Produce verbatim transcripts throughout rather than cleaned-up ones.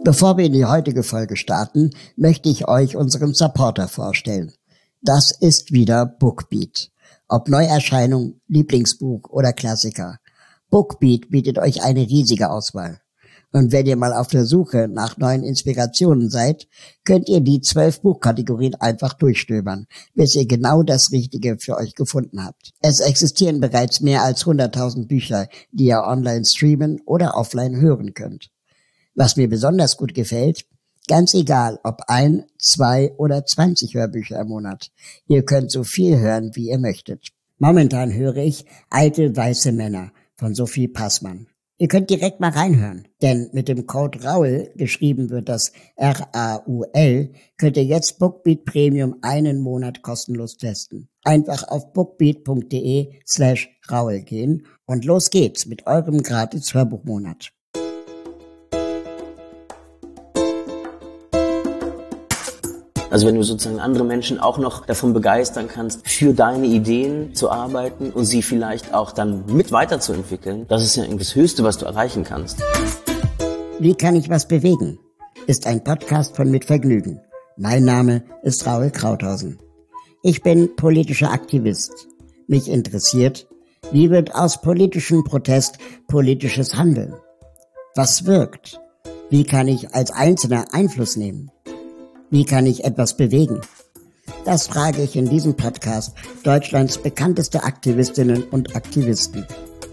Bevor wir in die heutige Folge starten, möchte ich euch unseren Supporter vorstellen. Das ist wieder Bookbeat. Ob Neuerscheinung, Lieblingsbuch oder Klassiker. Bookbeat bietet euch eine riesige Auswahl. Und wenn ihr mal auf der Suche nach neuen Inspirationen seid, könnt ihr die zwölf Buchkategorien einfach durchstöbern, bis ihr genau das Richtige für euch gefunden habt. Es existieren bereits mehr als hunderttausend Bücher, die ihr online streamen oder offline hören könnt. Was mir besonders gut gefällt, ganz egal ob ein, zwei oder zwanzig Hörbücher im Monat, ihr könnt so viel hören, wie ihr möchtet. Momentan höre ich Alte weiße Männer von Sophie Passmann. Ihr könnt direkt mal reinhören, denn mit dem Code RAUL, geschrieben wird das R A U L, könnt ihr jetzt Bookbeat Premium einen Monat kostenlos testen. Einfach auf bookbeat.de slash RAUL gehen und los geht's mit eurem gratis Hörbuchmonat. Also wenn du sozusagen andere Menschen auch noch davon begeistern kannst, für deine Ideen zu arbeiten und sie vielleicht auch dann mit weiterzuentwickeln, das ist ja das Höchste, was du erreichen kannst. Wie kann ich was bewegen? Ist ein Podcast von Mit Vergnügen. Mein Name ist Raul Krauthausen. Ich bin politischer Aktivist. Mich interessiert, wie wird aus politischem Protest politisches Handeln? Was wirkt? Wie kann ich als Einzelner Einfluss nehmen? Wie kann ich etwas bewegen? Das frage ich in diesem Podcast Deutschlands bekannteste Aktivistinnen und Aktivisten.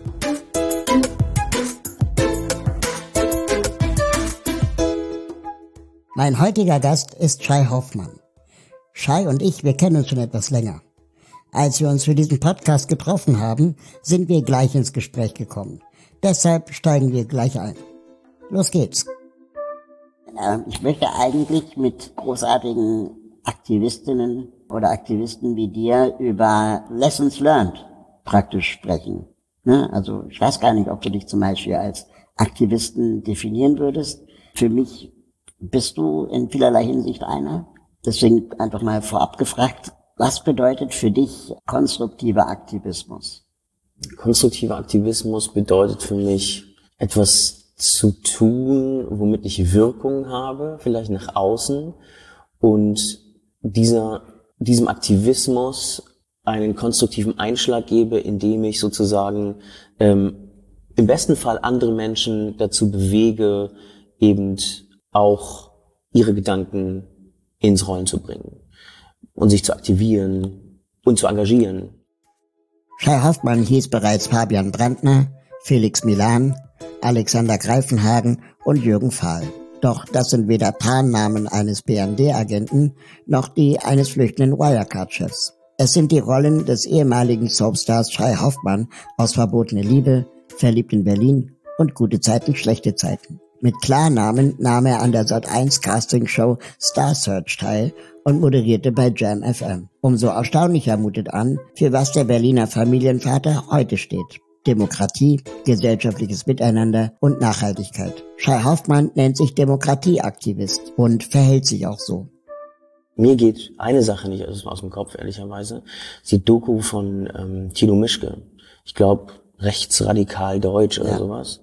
Mein heutiger Gast ist Shai Hoffmann. Shai und ich, wir kennen uns schon etwas länger. Als wir uns für diesen Podcast getroffen haben, sind wir gleich ins Gespräch gekommen. Deshalb steigen wir gleich ein. Los geht's. Ich möchte eigentlich mit großartigen Aktivistinnen oder Aktivisten wie dir über Lessons learned praktisch sprechen. Also ich weiß gar nicht, ob du dich zum Beispiel als Aktivisten definieren würdest. Für mich bist du in vielerlei Hinsicht einer. Deswegen einfach mal vorab gefragt, was bedeutet für dich konstruktiver Aktivismus? Konstruktiver Aktivismus bedeutet für mich etwas zu tun, womit ich Wirkung habe, vielleicht nach außen, und dieser, diesem Aktivismus einen konstruktiven Einschlag gebe, indem ich sozusagen ähm, im besten Fall andere Menschen dazu bewege, eben auch ihre Gedanken ins Rollen zu bringen und sich zu aktivieren und zu engagieren. Shai Hoffmann hieß bereits Fabian Brandner, Felix Milan, Alexander Greifenhagen und Jürgen Fahl. Doch das sind weder Tarnnamen eines B N D-Agenten noch die eines flüchtenden Wirecard-Chefs. Es sind die Rollen des ehemaligen Soapstars Shai Hoffmann aus Verbotene Liebe, Verliebt in Berlin und Gute Zeiten, schlechte Zeiten. Mit Klarnamen nahm er an der Sat eins Castingshow Star Search teil und moderierte bei Jam F M. Umso erstaunlicher mutet an, für was der Berliner Familienvater heute steht. Demokratie, gesellschaftliches Miteinander und Nachhaltigkeit. Shai Hoffmann nennt sich Demokratieaktivist und verhält sich auch so. Mir geht eine Sache nicht aus dem Kopf, ehrlicherweise. Die Doku von ähm, Thilo Mischke. Ich glaube, rechtsradikal deutsch oder ja. sowas.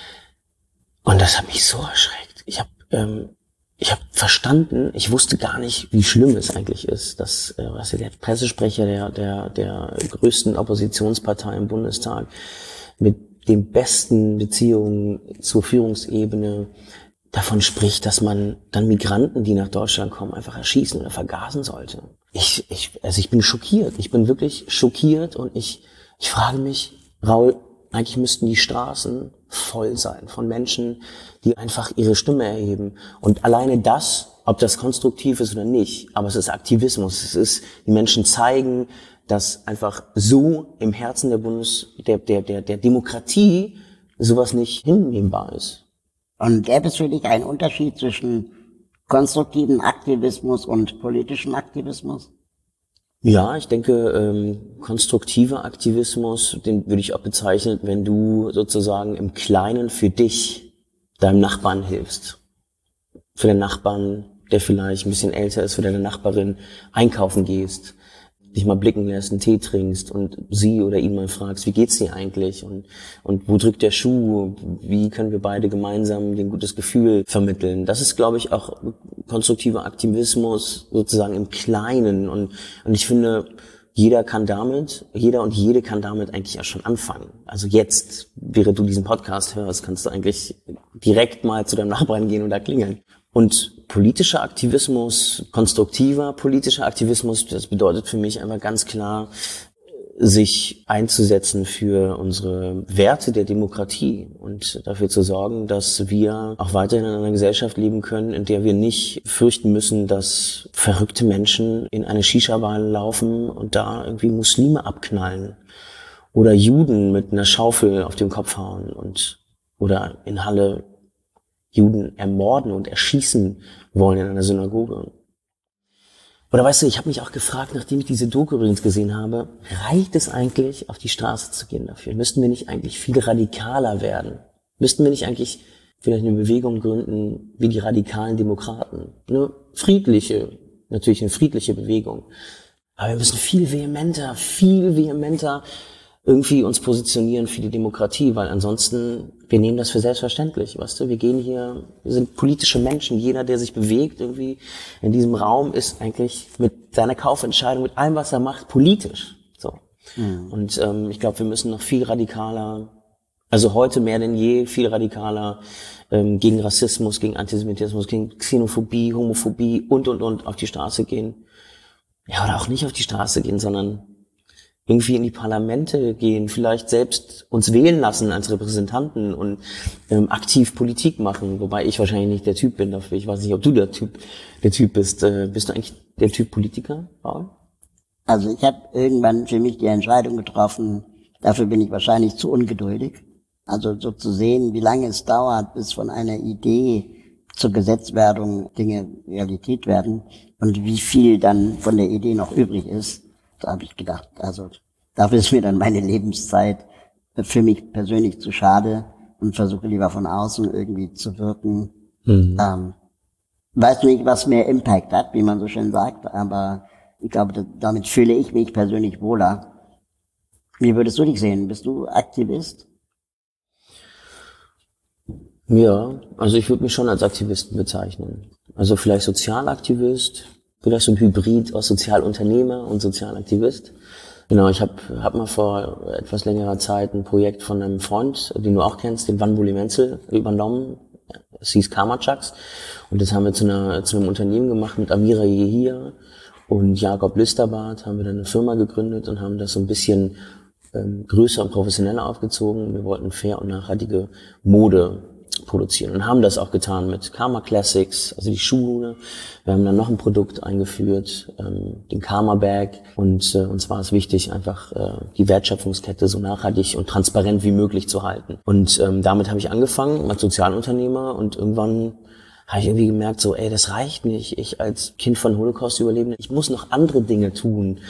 Und das hat mich so erschreckt. Ich habe ähm, ich habe verstanden, ich wusste gar nicht, wie schlimm es eigentlich ist, dass äh, was der Pressesprecher der der der größten Oppositionspartei im Bundestag mit den besten Beziehungen zur Führungsebene davon spricht, dass man dann Migranten, die nach Deutschland kommen, einfach erschießen oder vergasen sollte. Ich ich also ich bin schockiert. Ich bin wirklich schockiert und ich ich frage mich, Raul, eigentlich müssten die Straßen voll sein von Menschen, die einfach ihre Stimme erheben. Und alleine das, ob das konstruktiv ist oder nicht, aber es ist Aktivismus. Es ist, die Menschen zeigen, dass einfach so im Herzen der Bundes, der, der, der, der Demokratie sowas nicht hinnehmbar ist. Und gäbe es für dich einen Unterschied zwischen konstruktiven Aktivismus und politischem Aktivismus? Ja, ich denke, ähm, konstruktiver Aktivismus, den würde ich auch bezeichnen, wenn du sozusagen im Kleinen für dich, deinem Nachbarn hilfst. Für den Nachbarn, der vielleicht ein bisschen älter ist, für deine Nachbarin einkaufen gehst. dich mal blicken lässt, einen Tee trinkst und sie oder ihn mal fragst, wie geht's dir eigentlich und und wo drückt der Schuh, wie können wir beide gemeinsam dir ein gutes Gefühl vermitteln. Das ist, glaube ich, auch konstruktiver Aktivismus sozusagen im Kleinen und und ich finde, jeder kann damit, jeder und jede kann damit eigentlich ja schon anfangen. Also jetzt, während du diesen Podcast hörst, kannst du eigentlich direkt mal zu deinem Nachbarn gehen und da klingeln. Und politischer Aktivismus, konstruktiver politischer Aktivismus, das bedeutet für mich einfach ganz klar, sich einzusetzen für unsere Werte der Demokratie und dafür zu sorgen, dass wir auch weiterhin in einer Gesellschaft leben können, in der wir nicht fürchten müssen, dass verrückte Menschen in eine Shisha-Bar laufen und da irgendwie Muslime abknallen oder Juden mit einer Schaufel auf den Kopf hauen und oder in Halle Juden ermorden und erschießen wollen in einer Synagoge. Oder weißt du, ich habe mich auch gefragt, nachdem ich diese Doku übrigens gesehen habe, reicht es eigentlich, auf die Straße zu gehen dafür? Müssten wir nicht eigentlich viel radikaler werden? Müssten wir nicht eigentlich vielleicht eine Bewegung gründen wie die radikalen Demokraten? Eine friedliche, natürlich eine friedliche Bewegung. Aber wir müssen viel vehementer, viel vehementer irgendwie uns positionieren für die Demokratie, weil ansonsten, wir nehmen das für selbstverständlich, weißt du, wir gehen hier, wir sind politische Menschen, jeder, der sich bewegt irgendwie in diesem Raum, ist eigentlich mit seiner Kaufentscheidung, mit allem, was er macht, politisch, so. Mhm. Und ähm, ich glaube, wir müssen noch viel radikaler, also heute mehr denn je, viel radikaler ähm, gegen Rassismus, gegen Antisemitismus, gegen Xenophobie, Homophobie und, und, und auf die Straße gehen. Ja, oder auch nicht auf die Straße gehen, sondern irgendwie in die Parlamente gehen, vielleicht selbst uns wählen lassen als Repräsentanten und ähm, aktiv Politik machen, wobei ich wahrscheinlich nicht der Typ bin dafür. Ich weiß nicht, ob du der Typ der Typ bist. Äh, bist du eigentlich der Typ Politiker, Paul? Also ich habe irgendwann für mich die Entscheidung getroffen, dafür bin ich wahrscheinlich zu ungeduldig. Also so zu sehen, wie lange es dauert, bis von einer Idee zur Gesetzwerdung Dinge Realität werden und wie viel dann von der Idee noch übrig ist. Da habe ich gedacht, also dafür ist mir dann meine Lebenszeit für mich persönlich zu schade und versuche lieber von außen irgendwie zu wirken. Mhm. Ähm, weiß nicht, was mehr Impact hat, wie man so schön sagt, aber ich glaube, damit fühle ich mich persönlich wohler. Wie würdest du dich sehen? Bist du Aktivist? Ja, also ich würde mich schon als Aktivisten bezeichnen. Also vielleicht Sozialaktivist, vielleicht so ein Hybrid aus Sozialunternehmer und Sozialaktivist. Genau, ich habe hab mal vor etwas längerer Zeit ein Projekt von einem Freund, den du auch kennst, den Vanbuli Menzel, übernommen. Es hieß Karma Chucks. Und das haben wir zu, einer, zu einem Unternehmen gemacht mit Amira Yehia und Jakob Listerbart. Haben wir dann eine Firma gegründet und haben das so ein bisschen ähm, größer und professioneller aufgezogen. Wir wollten fair und nachhaltige Mode produzieren und haben das auch getan mit Karma Classics, also die Schuhe. Wir haben dann noch ein Produkt eingeführt, ähm, den Karma Bag, und äh, uns war es wichtig, einfach äh, die Wertschöpfungskette so nachhaltig und transparent wie möglich zu halten. Und ähm, damit habe ich angefangen als Sozialunternehmer und irgendwann habe ich irgendwie gemerkt, so, ey, das reicht nicht. Ich als Kind von Holocaust-Überlebenden, ich muss noch andere Dinge tun,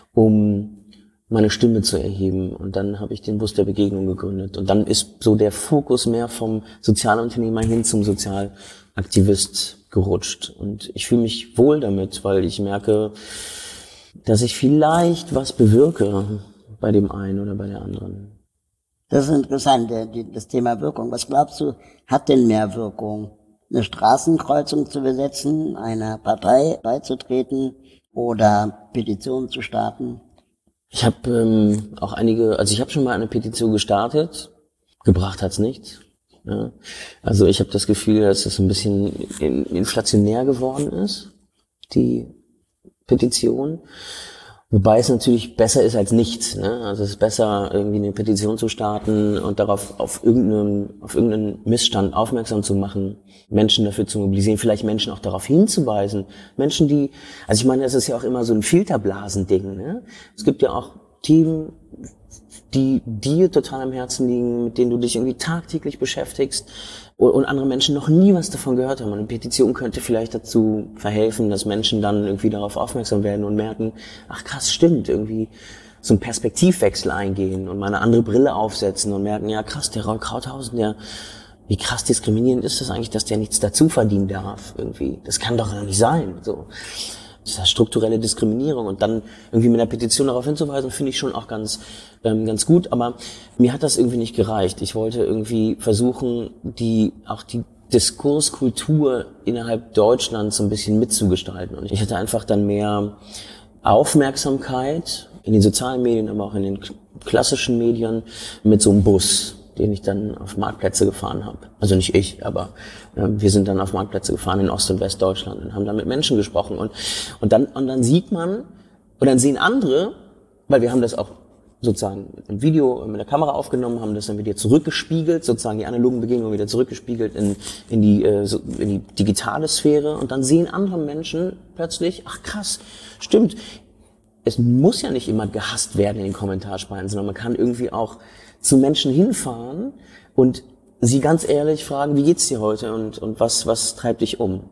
um meine Stimme zu erheben. Und dann habe ich den Bus der Begegnung gegründet. Und dann ist so der Fokus mehr vom Sozialunternehmer hin zum Sozialaktivist gerutscht. Und ich fühle mich wohl damit, weil ich merke, dass ich vielleicht was bewirke bei dem einen oder bei der anderen. Das ist interessant, das Thema Wirkung. Was glaubst du, hat denn mehr Wirkung? Eine Straßenkreuzung zu besetzen, einer Partei beizutreten oder Petitionen zu starten? Ich habe ähm, auch einige, also ich habe schon mal eine Petition gestartet, gebracht hat's nichts. Ja. Also ich habe das Gefühl, dass es ein bisschen inflationär geworden ist, die Petition. Wobei es natürlich besser ist als nichts. Ne? Also es ist besser, irgendwie eine Petition zu starten und darauf auf irgendeinen, auf irgendeinen Missstand aufmerksam zu machen, Menschen dafür zu mobilisieren, vielleicht Menschen auch darauf hinzuweisen. Menschen, die, also ich meine, das ist ja auch immer so ein Filterblasending. Ne? Es gibt ja auch Themen, die dir total am Herzen liegen, mit denen du dich irgendwie tagtäglich beschäftigst und andere Menschen noch nie was davon gehört haben. Und eine Petition könnte vielleicht dazu verhelfen, dass Menschen dann irgendwie darauf aufmerksam werden und merken, ach krass, stimmt, irgendwie so einen Perspektivwechsel eingehen und mal eine andere Brille aufsetzen und merken, ja krass, der Roy Krauthausen, der, wie krass diskriminierend ist das eigentlich, dass der nichts dazu verdienen darf irgendwie. Das kann doch nicht sein, so. Diese strukturelle Diskriminierung und dann irgendwie mit einer Petition darauf hinzuweisen, finde ich schon auch ganz, ähm, ganz gut. Aber mir hat das irgendwie nicht gereicht. Ich wollte irgendwie versuchen, die, auch die Diskurskultur innerhalb Deutschlands so ein bisschen mitzugestalten. Und ich hatte einfach dann mehr Aufmerksamkeit in den sozialen Medien, aber auch in den klassischen Medien mit so einem Bus, den ich dann auf Marktplätze gefahren habe. Also nicht ich, aber äh, wir sind dann auf Marktplätze gefahren in Ost- und Westdeutschland und haben dann mit Menschen gesprochen. Und, und, dann, und dann sieht man, und dann sehen andere, weil wir haben das auch sozusagen im Video mit der Kamera aufgenommen, haben das dann wieder zurückgespiegelt, sozusagen die analogen Begegnungen wieder zurückgespiegelt in, in, die, äh, so, in die digitale Sphäre. Und dann sehen andere Menschen plötzlich, ach krass, stimmt, es muss ja nicht immer gehasst werden in den Kommentarspalten, sondern man kann irgendwie auch zu Menschen hinfahren und sie ganz ehrlich fragen, wie geht's dir heute und, und was, was treibt dich um?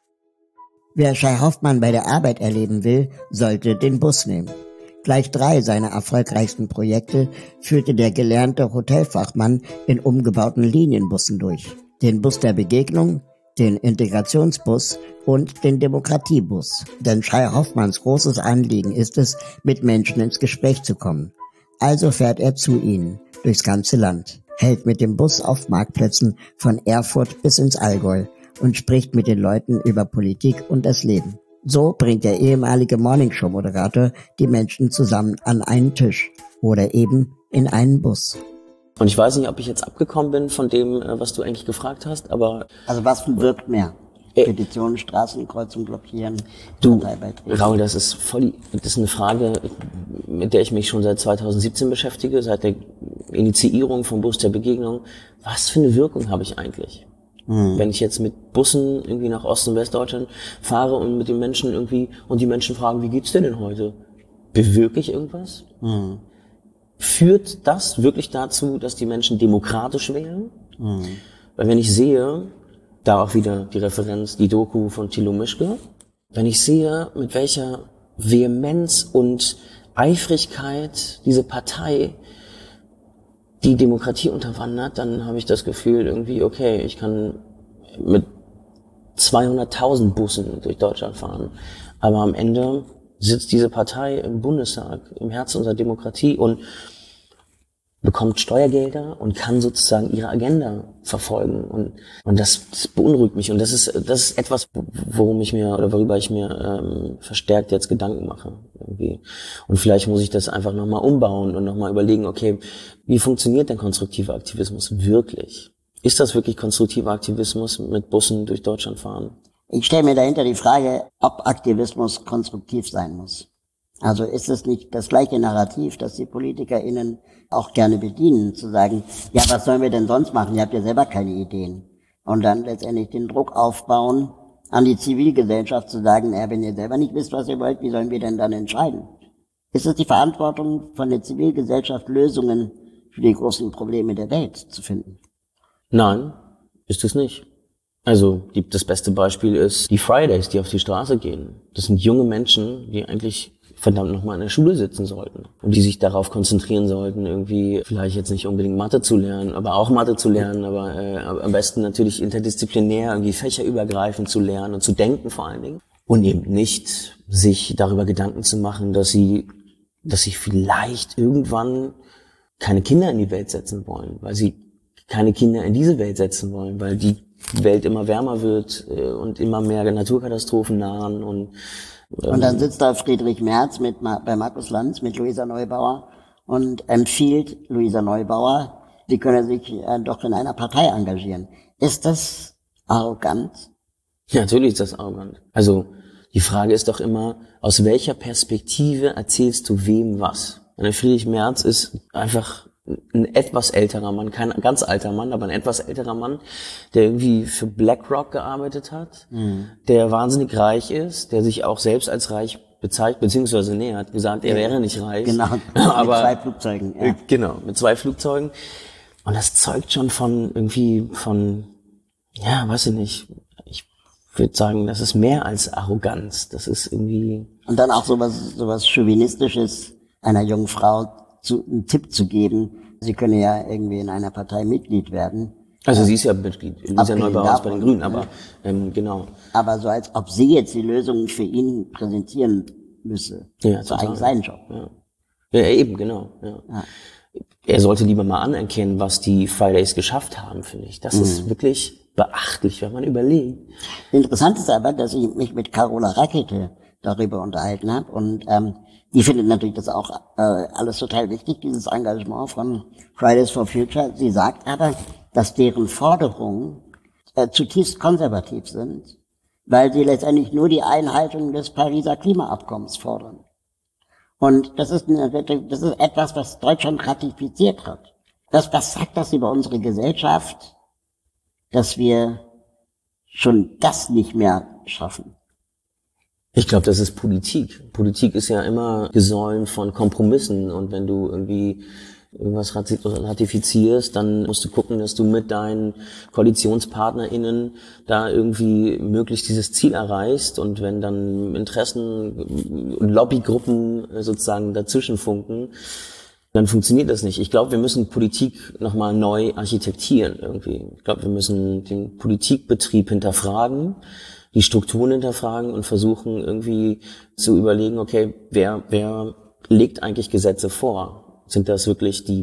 Wer Shai Hoffmann bei der Arbeit erleben will, sollte den Bus nehmen. Gleich drei seiner erfolgreichsten Projekte führte der gelernte Hotelfachmann in umgebauten Linienbussen durch. Den Bus der Begegnung, den Integrationsbus und den Demokratiebus. Denn Shai Hoffmanns großes Anliegen ist es, mit Menschen ins Gespräch zu kommen. Also fährt er zu ihnen, durchs ganze Land, hält mit dem Bus auf Marktplätzen von Erfurt bis ins Allgäu und spricht mit den Leuten über Politik und das Leben. So bringt der ehemalige Morningshow-Moderator die Menschen zusammen an einen Tisch oder eben in einen Bus. Und ich weiß nicht, ob ich jetzt abgekommen bin von dem, was du eigentlich gefragt hast, aber... Also was wirkt mehr? Äh, Petitionen, Straßenkreuzungen blockieren, du, Raul, das ist voll, das ist eine Frage, mit der ich mich schon seit zweitausendsiebzehn beschäftige, seit der Initiierung vom Bus der Begegnung. Was für eine Wirkung habe ich eigentlich? Hm. Wenn ich jetzt mit Bussen irgendwie nach Ost- und Westdeutschland fahre und mit den Menschen irgendwie, und die Menschen fragen, wie geht's dir denn heute? Bewirke ich irgendwas? Hm. Führt das wirklich dazu, dass die Menschen demokratisch wählen? Hm. Weil wenn ich sehe, da auch wieder die Referenz, die Doku von Thilo Mischke, wenn ich sehe, mit welcher Vehemenz und Eifrigkeit diese Partei die Demokratie unterwandert, dann habe ich das Gefühl irgendwie, okay, ich kann mit zweihunderttausend Bussen durch Deutschland fahren, aber am Ende sitzt diese Partei im Bundestag, im Herzen unserer Demokratie und bekommt Steuergelder und kann sozusagen ihre Agenda verfolgen und und das, das beunruhigt mich und das ist das ist etwas, worum ich mir oder worüber ich mir ähm, verstärkt jetzt Gedanken mache irgendwie und vielleicht muss ich das einfach nochmal umbauen und nochmal überlegen, okay, wie funktioniert denn konstruktiver Aktivismus wirklich? Ist das wirklich konstruktiver Aktivismus mit Bussen durch Deutschland fahren? Ich stelle mir dahinter die Frage, ob Aktivismus konstruktiv sein muss. Also ist es nicht das gleiche Narrativ, das die PolitikerInnen auch gerne bedienen, zu sagen, ja, was sollen wir denn sonst machen? Ihr habt ja selber keine Ideen. Und dann letztendlich den Druck aufbauen, an die Zivilgesellschaft zu sagen, ja, wenn ihr selber nicht wisst, was ihr wollt, wie sollen wir denn dann entscheiden? Ist es die Verantwortung von der Zivilgesellschaft, Lösungen für die großen Probleme der Welt zu finden? Nein, ist es nicht. Also die, das beste Beispiel ist die Fridays, die auf die Straße gehen. Das sind junge Menschen, die eigentlich verdammt nochmal in der Schule sitzen sollten und die sich darauf konzentrieren sollten, irgendwie vielleicht jetzt nicht unbedingt Mathe zu lernen, aber auch Mathe zu lernen, aber äh, am besten natürlich interdisziplinär, irgendwie fächerübergreifend zu lernen und zu denken vor allen Dingen und eben nicht sich darüber Gedanken zu machen, dass sie, dass sie vielleicht irgendwann keine Kinder in die Welt setzen wollen, weil sie keine Kinder in diese Welt setzen wollen, weil die Welt immer wärmer wird äh, und immer mehr Naturkatastrophen nahen und Und dann sitzt da Friedrich Merz mit, bei Markus Lanz mit Luisa Neubauer und empfiehlt Luisa Neubauer, sie könne sich äh, doch in einer Partei engagieren. Ist das arrogant? Ja, natürlich ist das arrogant. Also die Frage ist doch immer, aus welcher Perspektive erzählst du wem was? Und Friedrich Merz ist einfach ein etwas älterer Mann, kein ganz alter Mann, aber ein etwas älterer Mann, der irgendwie für BlackRock gearbeitet hat, mhm. der wahnsinnig reich ist, der sich auch selbst als reich bezeichnet, beziehungsweise nee, hat gesagt, er wäre nicht reich. Genau, aber, mit zwei Flugzeugen. Ja. Genau, mit zwei Flugzeugen. Und das zeugt schon von irgendwie von, ja, weiß ich nicht, ich würde sagen, das ist mehr als Arroganz, das ist irgendwie... Und dann auch sowas, sowas Chauvinistisches einer jungen Frau zu, einen Tipp zu geben, sie könne ja irgendwie in einer Partei Mitglied werden. Also sie ist ja Mitglied, Luisa Neubauer ist bei den Grünen, aber ähm, genau. Aber so als ob sie jetzt die Lösungen für ihn präsentieren müsse. Ja, das war eigentlich sein Job. Ja. Ja, eben, genau. Ja. Ja. Er sollte lieber mal anerkennen, was die Fridays geschafft haben, finde ich. Das mhm. ist wirklich beachtlich, wenn man überlegt. Interessant ist aber, dass ich mich mit Carola Rakete darüber unterhalten habe und ähm, die findet natürlich das auch äh, alles total wichtig, dieses Engagement von Fridays for Future. Sie sagt aber, dass deren Forderungen äh, zutiefst konservativ sind, weil sie letztendlich nur die Einhaltung des Pariser Klimaabkommens fordern. Und das ist, eine, das ist etwas, was Deutschland ratifiziert hat. Das, was sagt das über unsere Gesellschaft, dass wir schon das nicht mehr schaffen? Ich glaube, das ist Politik. Politik ist ja immer gesäumt von Kompromissen und wenn du irgendwie irgendwas ratifizierst, dann musst du gucken, dass du mit deinen KoalitionspartnerInnen da irgendwie möglichst dieses Ziel erreichst und wenn dann Interessen, Lobbygruppen sozusagen dazwischen funken, dann funktioniert das nicht. Ich glaube, wir müssen Politik nochmal neu architektieren irgendwie. Ich glaube, wir müssen den Politikbetrieb hinterfragen, die Strukturen hinterfragen und versuchen irgendwie zu überlegen, okay, wer, wer legt eigentlich Gesetze vor? Sind das wirklich die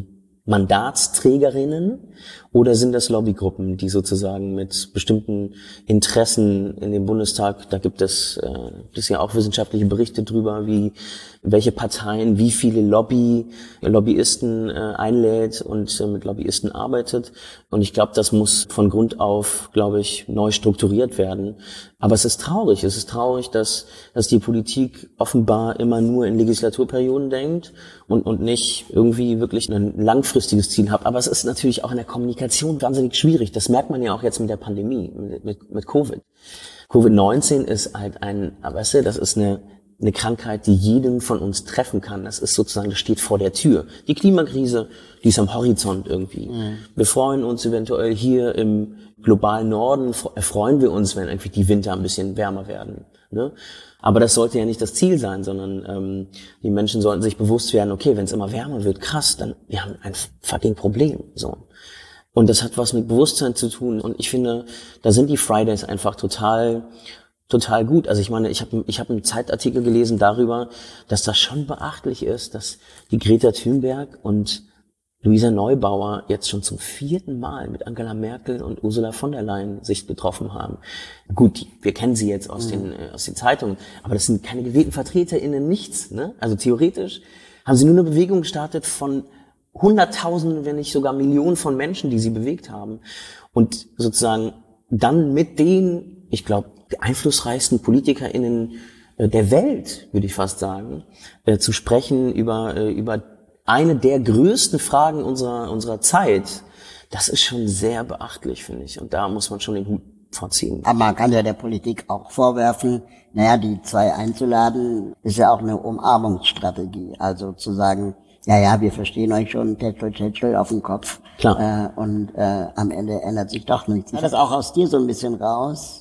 Mandatsträgerinnen oder sind das Lobbygruppen, die sozusagen mit bestimmten Interessen in dem Bundestag, da gibt es, äh, das ist ja auch wissenschaftliche Berichte drüber, wie welche Parteien wie viele Lobby Lobbyisten äh, einlädt und äh, mit Lobbyisten arbeitet. Und ich glaube, das muss von Grund auf, glaube ich, neu strukturiert werden. Aber es ist traurig. Es ist traurig, dass dass die Politik offenbar immer nur in Legislaturperioden denkt und und nicht irgendwie wirklich ein langfristiges Ziel hat. Aber es ist natürlich auch in der Kommunikation wahnsinnig schwierig. Das merkt man ja auch jetzt mit der Pandemie, mit mit, mit Covid. Covid neunzehn ist halt ein, weißt du, das ist eine eine Krankheit, die jeden von uns treffen kann. Das ist sozusagen, das steht vor der Tür. Die Klimakrise, die ist am Horizont irgendwie. Mhm. Wir freuen uns eventuell hier im globalen Norden, erfreuen wir uns, wenn irgendwie die Winter ein bisschen wärmer werden. Ne? Aber das sollte ja nicht das Ziel sein, sondern ähm, die Menschen sollten sich bewusst werden, okay, wenn es immer wärmer wird, krass, dann wir haben ein fucking Problem. So. Und das hat was mit Bewusstsein zu tun. Und ich finde, da sind die Fridays einfach total total gut. Also ich meine, ich habe ich hab einen Zeitartikel gelesen darüber, dass das schon beachtlich ist, dass die Greta Thunberg und Luisa Neubauer jetzt schon zum vierten Mal mit Angela Merkel und Ursula von der Leyen sich getroffen haben. Gut, die, wir kennen sie jetzt aus mhm. den äh, aus den Zeitungen, aber das sind keine gewählten VertreterInnen, nichts. Ne? Also theoretisch haben sie nur eine Bewegung gestartet von Hunderttausenden, wenn nicht sogar Millionen von Menschen, die sie bewegt haben. Und sozusagen dann mit den, ich glaube, einflussreichsten PolitikerInnen der Welt, würde ich fast sagen, äh, zu sprechen über äh, über eine der größten Fragen unserer unserer Zeit. Das ist schon sehr beachtlich, finde ich. Und da muss man schon den Hut vorziehen. Aber man kann ja der Politik auch vorwerfen, naja, die zwei einzuladen, ist ja auch eine Umarmungsstrategie. Also zu sagen, ja, ja, wir verstehen euch schon, Tätschel, Tätschel auf den Kopf. Klar. Äh, und äh, am Ende ändert sich doch nichts. Ich höre das auch aus dir so ein bisschen raus,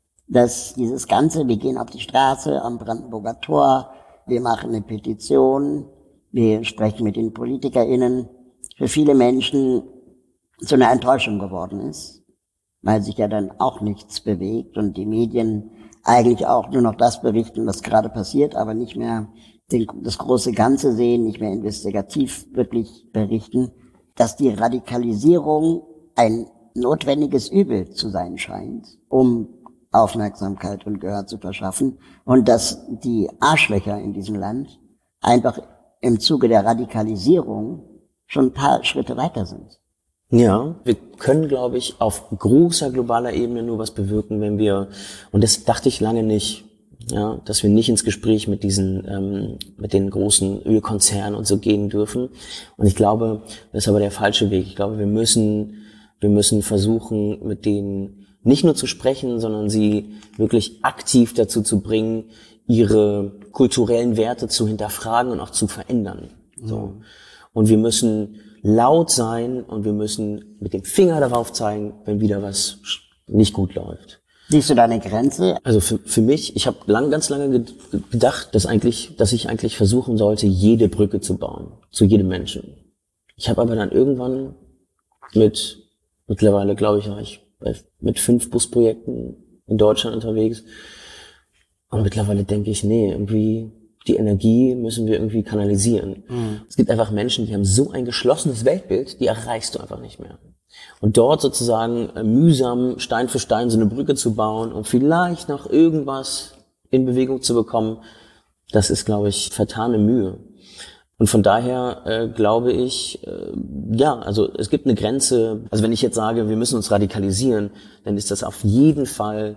dass dieses Ganze, wir gehen auf die Straße am Brandenburger Tor, wir machen eine Petition, wir sprechen mit den PolitikerInnen, für viele Menschen so eine Enttäuschung geworden ist, weil sich ja dann auch nichts bewegt und die Medien eigentlich auch nur noch das berichten, was gerade passiert, aber nicht mehr den, das große Ganze sehen, nicht mehr investigativ wirklich berichten, dass die Radikalisierung ein notwendiges Übel zu sein scheint, um Aufmerksamkeit und Gehör zu verschaffen und dass die Arschlöcher in diesem Land einfach im Zuge der Radikalisierung schon ein paar Schritte weiter sind. Ja, wir können, glaube ich, auf großer globaler Ebene nur was bewirken, wenn wir, und das dachte ich lange nicht, ja, dass wir nicht ins Gespräch mit diesen, ähm, mit den großen Ölkonzernen und so gehen dürfen. Und ich glaube, das ist aber der falsche Weg. Ich glaube, wir müssen, wir müssen versuchen, mit denen nicht nur zu sprechen, sondern sie wirklich aktiv dazu zu bringen, ihre kulturellen Werte zu hinterfragen und auch zu verändern. So. Mhm. Und wir müssen laut sein und wir müssen mit dem Finger darauf zeigen, wenn wieder was nicht gut läuft. Siehst du da eine Grenze? Also für, für mich, ich habe lang, ganz lange gedacht, dass eigentlich, dass ich eigentlich versuchen sollte, jede Brücke zu bauen, zu jedem Menschen. Ich habe aber dann irgendwann mit Mittlerweile, glaube ich, war ich bei, mit fünf Busprojekten in Deutschland unterwegs. Und mittlerweile denke ich, nee, irgendwie die Energie müssen wir irgendwie kanalisieren. Mhm. Es gibt einfach Menschen, die haben so ein geschlossenes Weltbild, die erreichst du einfach nicht mehr. Und dort sozusagen mühsam Stein für Stein so eine Brücke zu bauen und vielleicht noch irgendwas in Bewegung zu bekommen, das ist, glaube ich, vertane Mühe. Und von daher äh, glaube ich, äh, ja, also es gibt eine Grenze. Also wenn ich jetzt sage, wir müssen uns radikalisieren, dann ist das auf jeden Fall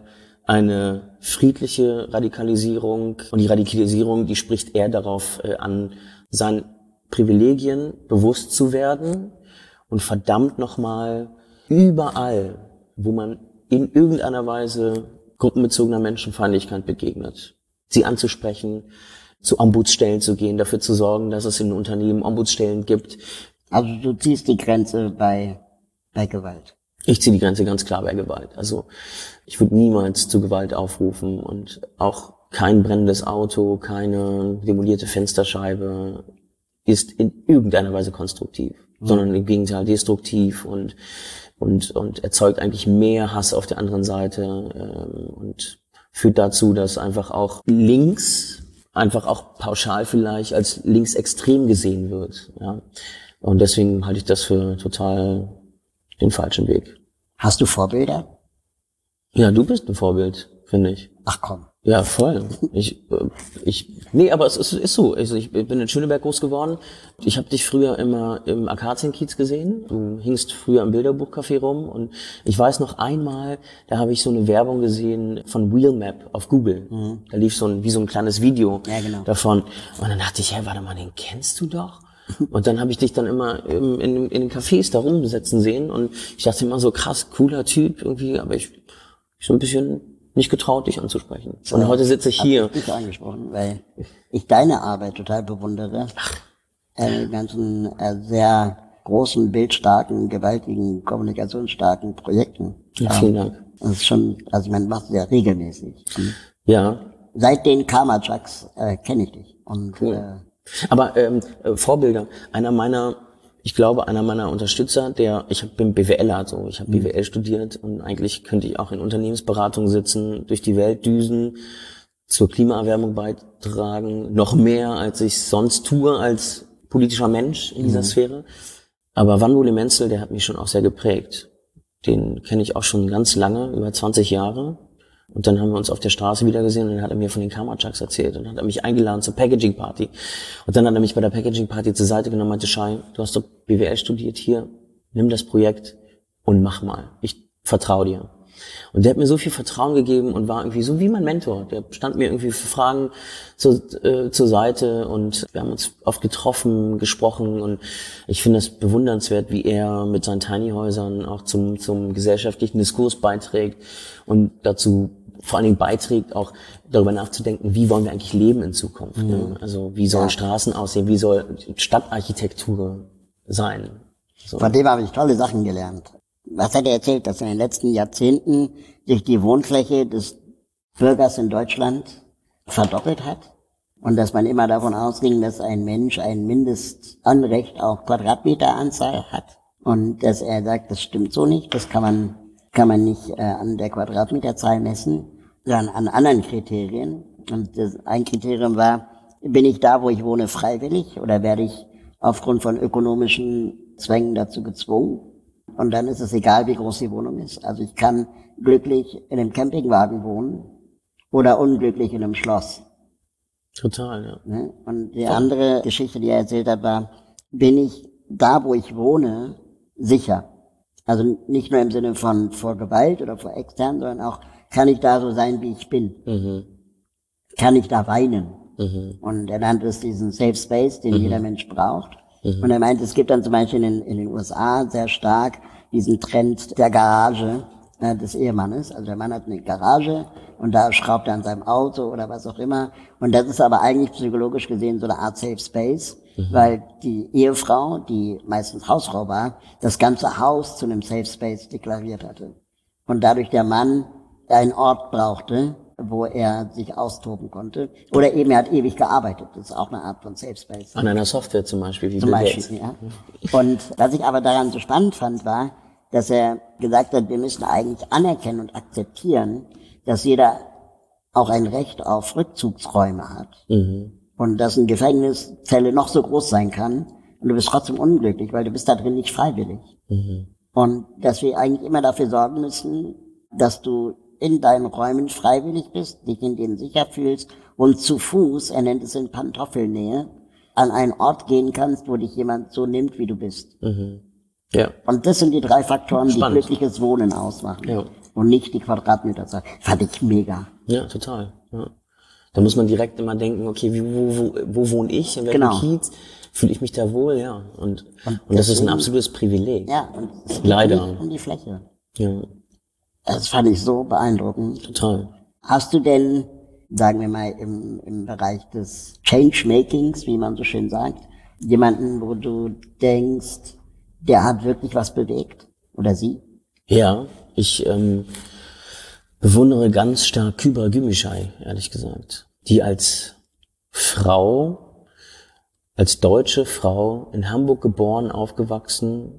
eine friedliche Radikalisierung. Und die Radikalisierung, die spricht eher darauf äh, an, seinen Privilegien bewusst zu werden und verdammt nochmal überall, wo man in irgendeiner Weise gruppenbezogener Menschenfeindlichkeit begegnet, sie anzusprechen, zu Ombudsstellen zu gehen, dafür zu sorgen, dass es in Unternehmen Ombudsstellen gibt. Also du ziehst die Grenze bei, bei Gewalt. Ich ziehe die Grenze ganz klar bei Gewalt. Also ich würde niemals zu Gewalt aufrufen und auch kein brennendes Auto, keine demolierte Fensterscheibe ist in irgendeiner Weise konstruktiv, mhm. sondern im Gegenteil destruktiv und und und erzeugt eigentlich mehr Hass auf der anderen Seite ähm, und führt dazu, dass einfach auch links einfach auch pauschal vielleicht als linksextrem gesehen wird. Ja. Und deswegen halte ich das für total den falschen Weg. Hast du Vorbilder? Ja, du bist ein Vorbild, finde ich. Ach komm. Ja, voll. Ich, ich, nee, aber es ist, ist so. Also ich bin in Schöneberg groß geworden. Ich habe dich früher immer im Akazienkiez gesehen. Du hingst früher im Bilderbuchcafé rum und ich weiß noch einmal, da habe ich so eine Werbung gesehen von Wheelmap auf Google. Mhm. Da lief so ein, wie so ein kleines Video ja, genau. davon. Und dann dachte ich, hey, warte mal, den kennst du doch? Und dann habe ich dich dann immer in, in, in den Cafés da rumsitzen sehen und ich dachte immer so, krass, cooler Typ irgendwie, aber ich, ich so ein bisschen nicht getraut, dich anzusprechen. So, und heute sitze ich hier. Ich bin angesprochen, weil ich deine Arbeit total bewundere. Äh, ganzen äh, sehr großen, bildstarken, gewaltigen, kommunikationsstarken Projekten. Ja, vielen Dank. Das ist schon, also man macht es ja regelmäßig. Ja. Seit den Karma-Chucks äh, kenne ich dich. Und cool. äh, Aber ähm, äh, Vorbilder, einer meiner Ich glaube, einer meiner Unterstützer, der, ich bin BWLer, also ich habe mhm. B W L studiert und eigentlich könnte ich auch in Unternehmensberatung sitzen, durch die Welt düsen, zur Klimaerwärmung beitragen, noch mehr, als ich sonst tue als politischer Mensch in dieser mhm. Sphäre. Aber Wanwole Menzel, der hat mich schon auch sehr geprägt. Den kenne ich auch schon ganz lange, über zwanzig Jahre. Und dann haben wir uns auf der Straße wieder gesehen und dann hat er mir von den Karma-Chucks erzählt und dann hat er mich eingeladen zur Packaging-Party. Und dann hat er mich bei der Packaging-Party zur Seite genommen und meinte, Shai, du hast doch B W L studiert hier, nimm das Projekt und mach mal. Ich vertraue dir. Und der hat mir so viel Vertrauen gegeben und war irgendwie so wie mein Mentor. Der stand mir irgendwie für Fragen zur, äh, zur Seite und wir haben uns oft getroffen, gesprochen und ich finde es bewundernswert, wie er mit seinen Tiny-Häusern auch zum, zum gesellschaftlichen Diskurs beiträgt und dazu vor allen Dingen beiträgt, auch darüber nachzudenken, wie wollen wir eigentlich leben in Zukunft. Mhm. Ne? Also wie sollen ja. Straßen aussehen, wie soll Stadtarchitektur sein. So. Von dem habe ich tolle Sachen gelernt. Was hat er erzählt, dass in den letzten Jahrzehnten sich die Wohnfläche des Bürgers in Deutschland verdoppelt hat und dass man immer davon ausging, dass ein Mensch ein Mindestanrecht auf Quadratmeteranzahl hat und dass er sagt, das stimmt so nicht, das kann man kann man nicht äh, an der Quadratmeterzahl messen, sondern an anderen Kriterien. Und das, ein Kriterium war, bin ich da, wo ich wohne, freiwillig oder werde ich aufgrund von ökonomischen Zwängen dazu gezwungen? Und dann ist es egal, wie groß die Wohnung ist. Also ich kann glücklich in einem Campingwagen wohnen oder unglücklich in einem Schloss. Total, ja. Und die andere Geschichte, die er erzählt hat, war, bin ich da, wo ich wohne, sicher? Also nicht nur im Sinne von vor Gewalt oder vor extern, sondern auch, kann ich da so sein, wie ich bin? Mhm. Kann ich da weinen? Mhm. Und er nannte es diesen Safe Space, den mhm. jeder Mensch braucht. Mhm. Und er meinte, es gibt dann zum Beispiel in, in den U S A sehr stark diesen Trend der Garage äh, des Ehemannes. Also der Mann hat eine Garage und da schraubt er an seinem Auto oder was auch immer. Und das ist aber eigentlich psychologisch gesehen so eine Art Safe Space. Mhm. Weil die Ehefrau, die meistens Hausfrau war, das ganze Haus zu einem Safe Space deklariert hatte. Und dadurch der Mann einen Ort brauchte, wo er sich austoben konnte. Oder eben, er hat ewig gearbeitet. Das ist auch eine Art von Safe Space. An einer Software zum Beispiel. Wie zum Beispiel, ja. Und was ich aber daran so spannend fand, war, dass er gesagt hat, wir müssen eigentlich anerkennen und akzeptieren, dass jeder auch ein Recht auf Rückzugsräume hat. Mhm. Und dass ein Gefängniszelle noch so groß sein kann und du bist trotzdem unglücklich, weil du bist da drin nicht freiwillig. Mhm. Und dass wir eigentlich immer dafür sorgen müssen, dass du in deinen Räumen freiwillig bist, dich in denen sicher fühlst und zu Fuß, er nennt es in Pantoffelnähe, an einen Ort gehen kannst, wo dich jemand so nimmt, wie du bist. Mhm. Ja. Und das sind die drei Faktoren, Spannend. die glückliches Wohnen ausmachen. Ja. Und nicht die Quadratmeterzahl. Fand ich mega. Ja, total. Ja. Da muss man direkt immer denken, okay, wie, wo, wo, wo wohne ich, in welchem genau. Kiez? Fühle ich mich da wohl? Ja. Und, und, und das ist ein absolutes Privileg. Ja, und es geht Leider. nicht um die Fläche. Ja. Das fand ich so beeindruckend. Total. Hast du denn, sagen wir mal, im, im Bereich des Changemakings, wie man so schön sagt, jemanden, wo du denkst, der hat wirklich was bewegt? Oder sie? Ja, ich ähm, bewundere ganz stark Kübra Gümüşay, ehrlich gesagt. Die als Frau, als deutsche Frau, in Hamburg geboren, aufgewachsen,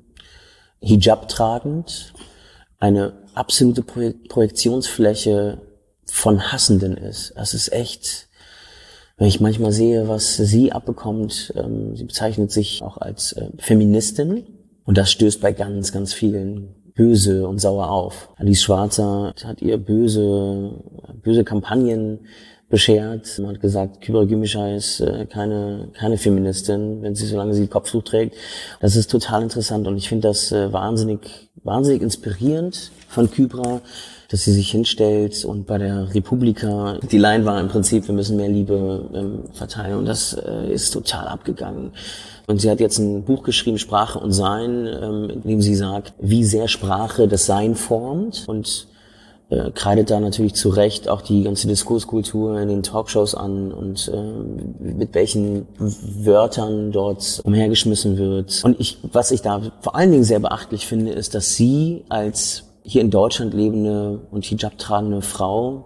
Hijab tragend, eine absolute Projek- Projektionsfläche von Hassenden ist. Das ist echt, wenn ich manchmal sehe, was sie abbekommt, ähm, sie bezeichnet sich auch als äh, Feministin und das stößt bei ganz, ganz vielen böse und sauer auf. Alice Schwarzer hat ihr böse, böse Kampagnen beschert. Man hat gesagt, Kübra Gümüşay ist äh, keine, keine Feministin, wenn sie, solange sie Kopftuch trägt. Das ist total interessant und ich finde das äh, wahnsinnig, wahnsinnig inspirierend von Kübra, dass sie sich hinstellt und bei der Republika, die Line war im Prinzip, wir müssen mehr Liebe ähm, verteilen und das äh, ist total abgegangen. Und sie hat jetzt ein Buch geschrieben, Sprache und Sein, ähm, in dem sie sagt, wie sehr Sprache das Sein formt und äh, kreidet da natürlich zu Recht auch die ganze Diskurskultur in den Talkshows an und äh, mit welchen Wörtern dort umhergeschmissen wird. Und ich, was ich da vor allen Dingen sehr beachtlich finde, ist, dass sie als hier in Deutschland lebende und Hijab tragende Frau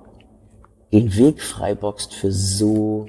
den Weg freiboxt für so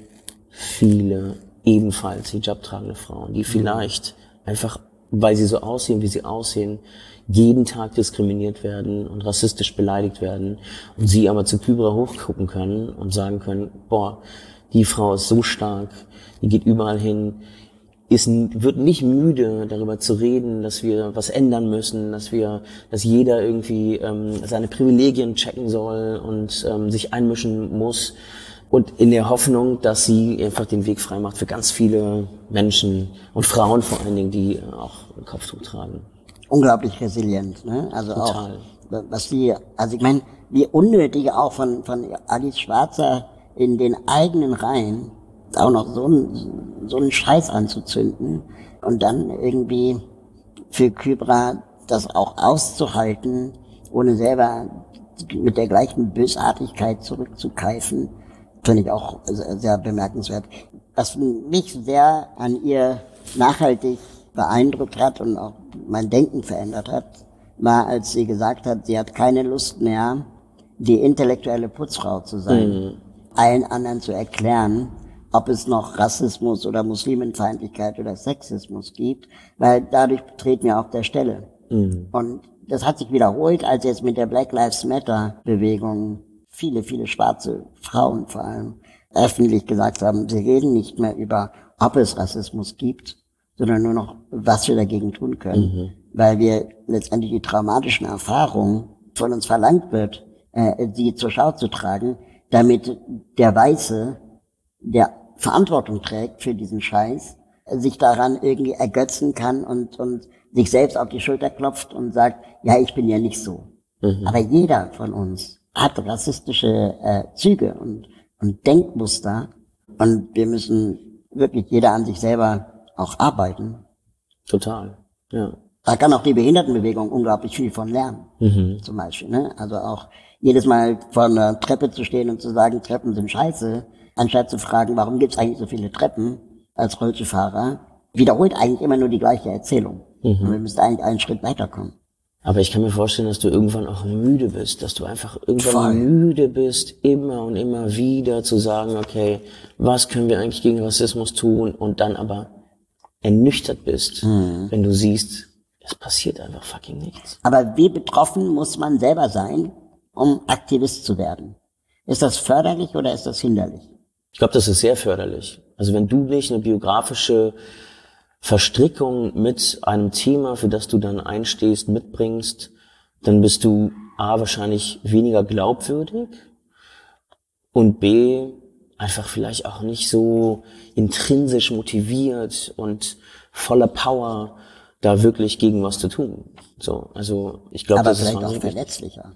viele ebenfalls Hijab tragende Frauen, die vielleicht einfach, weil sie so aussehen, wie sie aussehen, jeden Tag diskriminiert werden und rassistisch beleidigt werden und sie aber zu Kübra hochgucken können und sagen können, boah, die Frau ist so stark, die geht überall hin, ist, wird nicht müde, darüber zu reden, dass wir was ändern müssen, dass wir, dass jeder irgendwie ähm, seine Privilegien checken soll und ähm, sich einmischen muss. Und in der Hoffnung, dass sie einfach den Weg frei macht für ganz viele Menschen und Frauen vor allen Dingen, die auch ein Kopftuch tragen. Unglaublich resilient, ne? Also Total. Auch, was sie, also ich meine, wie unnötig auch von, von Alice Schwarzer in den eigenen Reihen auch noch so einen, so einen Scheiß anzuzünden und dann irgendwie für Kübra das auch auszuhalten, ohne selber mit der gleichen Bösartigkeit zurückzukeifen, finde ich auch sehr, sehr bemerkenswert. Was mich sehr an ihr nachhaltig beeindruckt hat und auch mein Denken verändert hat, war, als sie gesagt hat, sie hat keine Lust mehr, die intellektuelle Putzfrau zu sein, mhm. allen anderen zu erklären, ob es noch Rassismus oder Muslimenfeindlichkeit oder Sexismus gibt, weil dadurch treten wir auf der Stelle. Mhm. Und das hat sich wiederholt, als jetzt mit der Black Lives Matter Bewegung viele, viele schwarze Frauen vor allem öffentlich gesagt haben, sie reden nicht mehr über, ob es Rassismus gibt, sondern nur noch, was wir dagegen tun können. Mhm. Weil wir letztendlich die traumatischen Erfahrungen von uns verlangt wird, äh, sie zur Schau zu tragen, damit der Weiße, der Verantwortung trägt für diesen Scheiß, sich daran irgendwie ergötzen kann und, und sich selbst auf die Schulter klopft und sagt, ja, ich bin ja nicht so. Mhm. Aber jeder von uns hat rassistische äh, Züge und, und Denkmuster und wir müssen wirklich jeder an sich selber auch arbeiten. Total, ja. Da kann auch die Behindertenbewegung unglaublich viel von lernen, mhm. zum Beispiel. Ne? Also auch jedes Mal vor einer Treppe zu stehen und zu sagen, Treppen sind scheiße, anstatt zu fragen, warum gibt es eigentlich so viele Treppen als Rollstuhlfahrer, wiederholt eigentlich immer nur die gleiche Erzählung. Mhm. Und wir müssen eigentlich einen Schritt weiterkommen. Aber ich kann mir vorstellen, dass du irgendwann auch müde bist, dass du einfach irgendwann Voll. müde bist, immer und immer wieder zu sagen, okay, was können wir eigentlich gegen Rassismus tun und dann aber ernüchtert bist, mhm. wenn du siehst, es passiert einfach fucking nichts. Aber wie betroffen muss man selber sein, um Aktivist zu werden? Ist das förderlich oder ist das hinderlich? Ich glaube, das ist sehr förderlich. Also wenn du nicht eine biografische Verstrickung mit einem Thema, für das du dann einstehst, mitbringst, dann bist du A, wahrscheinlich weniger glaubwürdig und B, einfach vielleicht auch nicht so intrinsisch motiviert und voller Power, da wirklich gegen was zu tun. So, also ich glaube, das ist auch verletzlicher.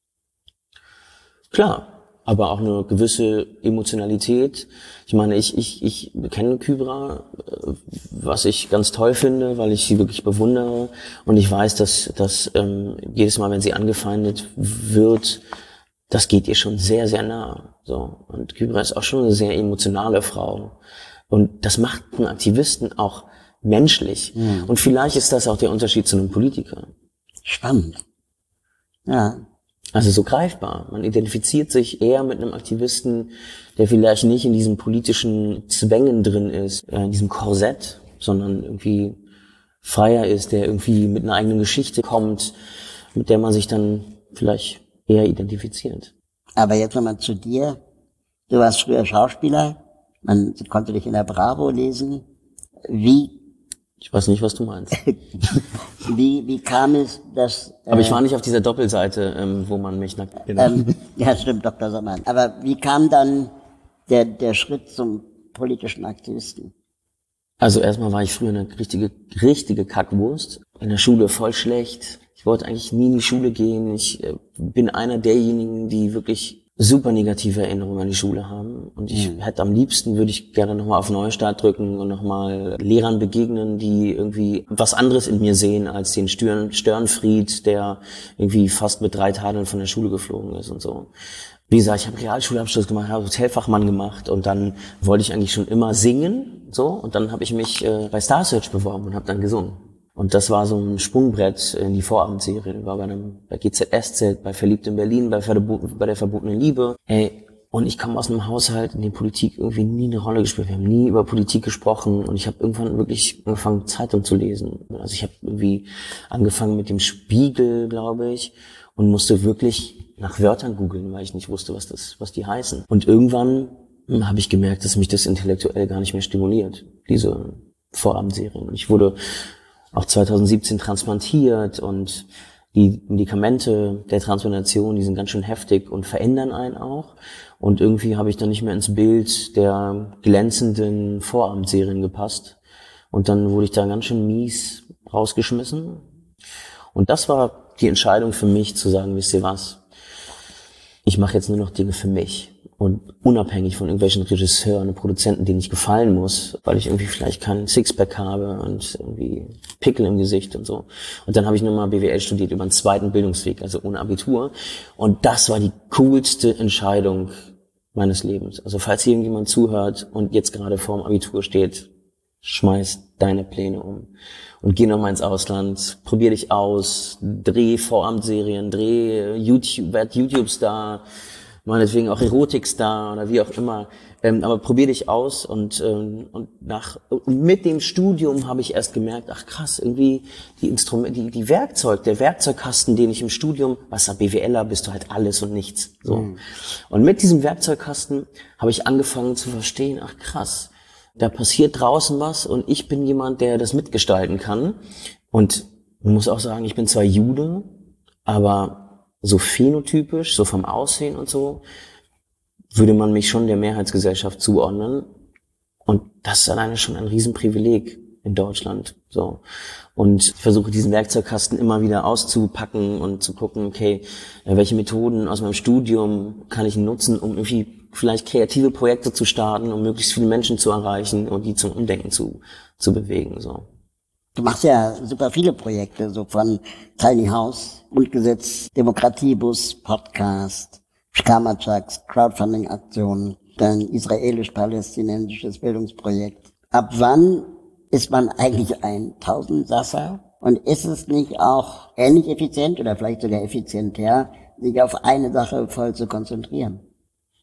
Klar, aber auch eine gewisse Emotionalität. Ich meine, ich ich ich kenne Kybra, was ich ganz toll finde, weil ich sie wirklich bewundere und ich weiß, dass dass ähm, jedes Mal, wenn sie angefeindet wird, das geht ihr schon sehr sehr nah. So, und Kybra ist auch schon eine sehr emotionale Frau und das macht einen Aktivisten auch menschlich. Mhm. Und vielleicht ist das auch der Unterschied zu einem Politiker. Spannend. Ja. Also so greifbar. Man identifiziert sich eher mit einem Aktivisten, der vielleicht nicht in diesen politischen Zwängen drin ist, in diesem Korsett, sondern irgendwie freier ist, der irgendwie mit einer eigenen Geschichte kommt, mit der man sich dann vielleicht eher identifiziert. Aber jetzt nochmal zu dir. Du warst früher Schauspieler, man konnte dich in der Bravo lesen. Wie Ich weiß nicht, was du meinst. wie, wie kam es, dass... Äh, Aber ich war nicht auf dieser Doppelseite, ähm, wo man mich nackt... Ähm, ja, stimmt, Doktor Sommer. Aber wie kam dann der, der Schritt zum politischen Aktivisten? Also erstmal war ich früher eine richtige, richtige Kackwurst. In der Schule voll schlecht. Ich wollte eigentlich nie in die Schule gehen. Ich äh, bin einer derjenigen, die wirklich super negative Erinnerungen an die Schule haben. Und ich mhm. hätte am liebsten, würde ich gerne nochmal auf Neustart drücken und nochmal Lehrern begegnen, die irgendwie was anderes in mir sehen als den Stören, Störenfried, der irgendwie fast mit drei Tadeln von der Schule geflogen ist und so. Wie gesagt, ich habe Realschulabschluss gemacht, habe Hotelfachmann gemacht und dann wollte ich eigentlich schon immer singen, so. Und dann habe ich mich äh, bei Star Search beworben und habe dann gesungen. Und das war so ein Sprungbrett in die Vorabendserie. War bei einem, bei G Z S Z, bei Verliebt in Berlin, bei, bei der verbotenen Liebe. Ey, und ich komme aus einem Haushalt, in dem Politik irgendwie nie eine Rolle gespielt. Wir haben nie über Politik gesprochen und ich habe irgendwann wirklich angefangen, Zeitung zu lesen. Also ich habe irgendwie angefangen mit dem Spiegel, glaube ich, und musste wirklich nach Wörtern googeln, weil ich nicht wusste, was das, was die heißen. Und irgendwann habe ich gemerkt, dass mich das intellektuell gar nicht mehr stimuliert, diese Vorabendserien. Ich wurde auch zwanzig siebzehn transplantiert und die Medikamente der Transplantation, die sind ganz schön heftig und verändern einen auch. Und irgendwie habe ich dann nicht mehr ins Bild der glänzenden Vorabendserien gepasst. Und dann wurde ich da ganz schön mies rausgeschmissen. Und das war die Entscheidung für mich, zu sagen, wisst ihr was, ich mache jetzt nur noch Dinge für mich. Und unabhängig von irgendwelchen Regisseuren und Produzenten, denen ich gefallen muss, weil ich irgendwie vielleicht keinen Sixpack habe und irgendwie Pickel im Gesicht und so. Und dann habe ich nochmal B W L studiert über einen zweiten Bildungsweg, also ohne Abitur. Und das war die coolste Entscheidung meines Lebens. Also falls hier irgendjemand zuhört und jetzt gerade vorm Abitur steht, schmeiß deine Pläne um und geh nochmal ins Ausland, probier dich aus, dreh Vorabendserien, dreh YouTube, werd YouTube-Star, meinetwegen auch Erotikstar oder wie auch immer, ähm, aber probier dich aus und ähm, und nach und mit dem Studium habe ich erst gemerkt, ach krass, irgendwie die Instrumente, die die Werkzeug, der Werkzeugkasten, den ich im Studium, was der BWLer, bist du halt alles und nichts, so. Mhm. Und mit diesem Werkzeugkasten habe ich angefangen zu verstehen, ach krass, da passiert draußen was und ich bin jemand, der das mitgestalten kann. Und man muss auch sagen, ich bin zwar Jude, aber so phänotypisch, so vom Aussehen und so, würde man mich schon der Mehrheitsgesellschaft zuordnen. Und das ist alleine schon ein Riesenprivileg in Deutschland. So. Und ich versuche diesen Werkzeugkasten immer wieder auszupacken und zu gucken, okay, welche Methoden aus meinem Studium kann ich nutzen, um irgendwie vielleicht kreative Projekte zu starten, um möglichst viele Menschen zu erreichen und die zum Umdenken zu, zu bewegen, so. Du machst ja super viele Projekte, so von Tiny House, Grundgesetz, Demokratiebus, Podcast, Shkamatschaks, Crowdfunding-Aktionen, dann israelisch-palästinensisches Bildungsprojekt. Ab wann ist man eigentlich ein Tausendsasser? Und ist es nicht auch ähnlich effizient oder vielleicht sogar effizienter, sich auf eine Sache voll zu konzentrieren?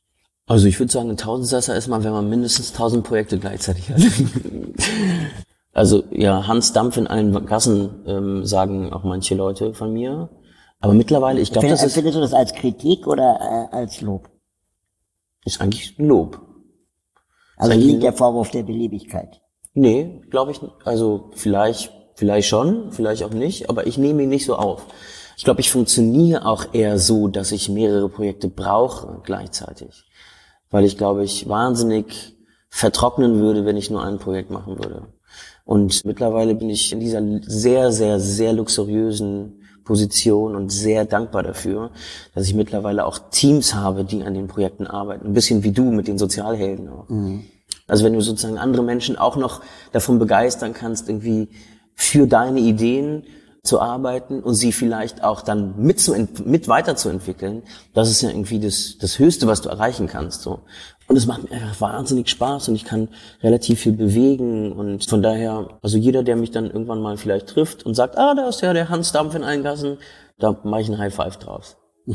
Also ich würde sagen, ein Tausendsasser ist man, wenn man mindestens tausend Projekte gleichzeitig hat. Also ja, Hans Dampf in allen Gassen, ähm, sagen auch manche Leute von mir. Aber mittlerweile, ich glaube, das ist... Findest du das als Kritik oder äh, als Lob? Ist eigentlich ein Lob. Also nicht der Vorwurf der Beliebigkeit. Nee, glaube ich nicht. Also vielleicht, vielleicht schon, vielleicht auch nicht, aber ich nehme ihn nicht so auf. Ich glaube, ich funktioniere auch eher so, dass ich mehrere Projekte brauche gleichzeitig. Weil ich, glaube ich, wahnsinnig vertrocknen würde, wenn ich nur ein Projekt machen würde. Und mittlerweile bin ich in dieser sehr, sehr, sehr luxuriösen Position und sehr dankbar dafür, dass ich mittlerweile auch Teams habe, die an den Projekten arbeiten. Ein bisschen wie du mit den Sozialhelden auch. Mhm. Also wenn du sozusagen andere Menschen auch noch davon begeistern kannst, irgendwie für deine Ideen zu arbeiten und sie vielleicht auch dann mit, zu, mit weiterzuentwickeln, das ist ja irgendwie das, das Höchste, was du erreichen kannst. So. Und es macht mir einfach wahnsinnig Spaß und ich kann relativ viel bewegen und von daher, also jeder, der mich dann irgendwann mal vielleicht trifft und sagt, ah, da ist ja der Hans Dampf in allen Gassen, da mache ich einen High Five draus.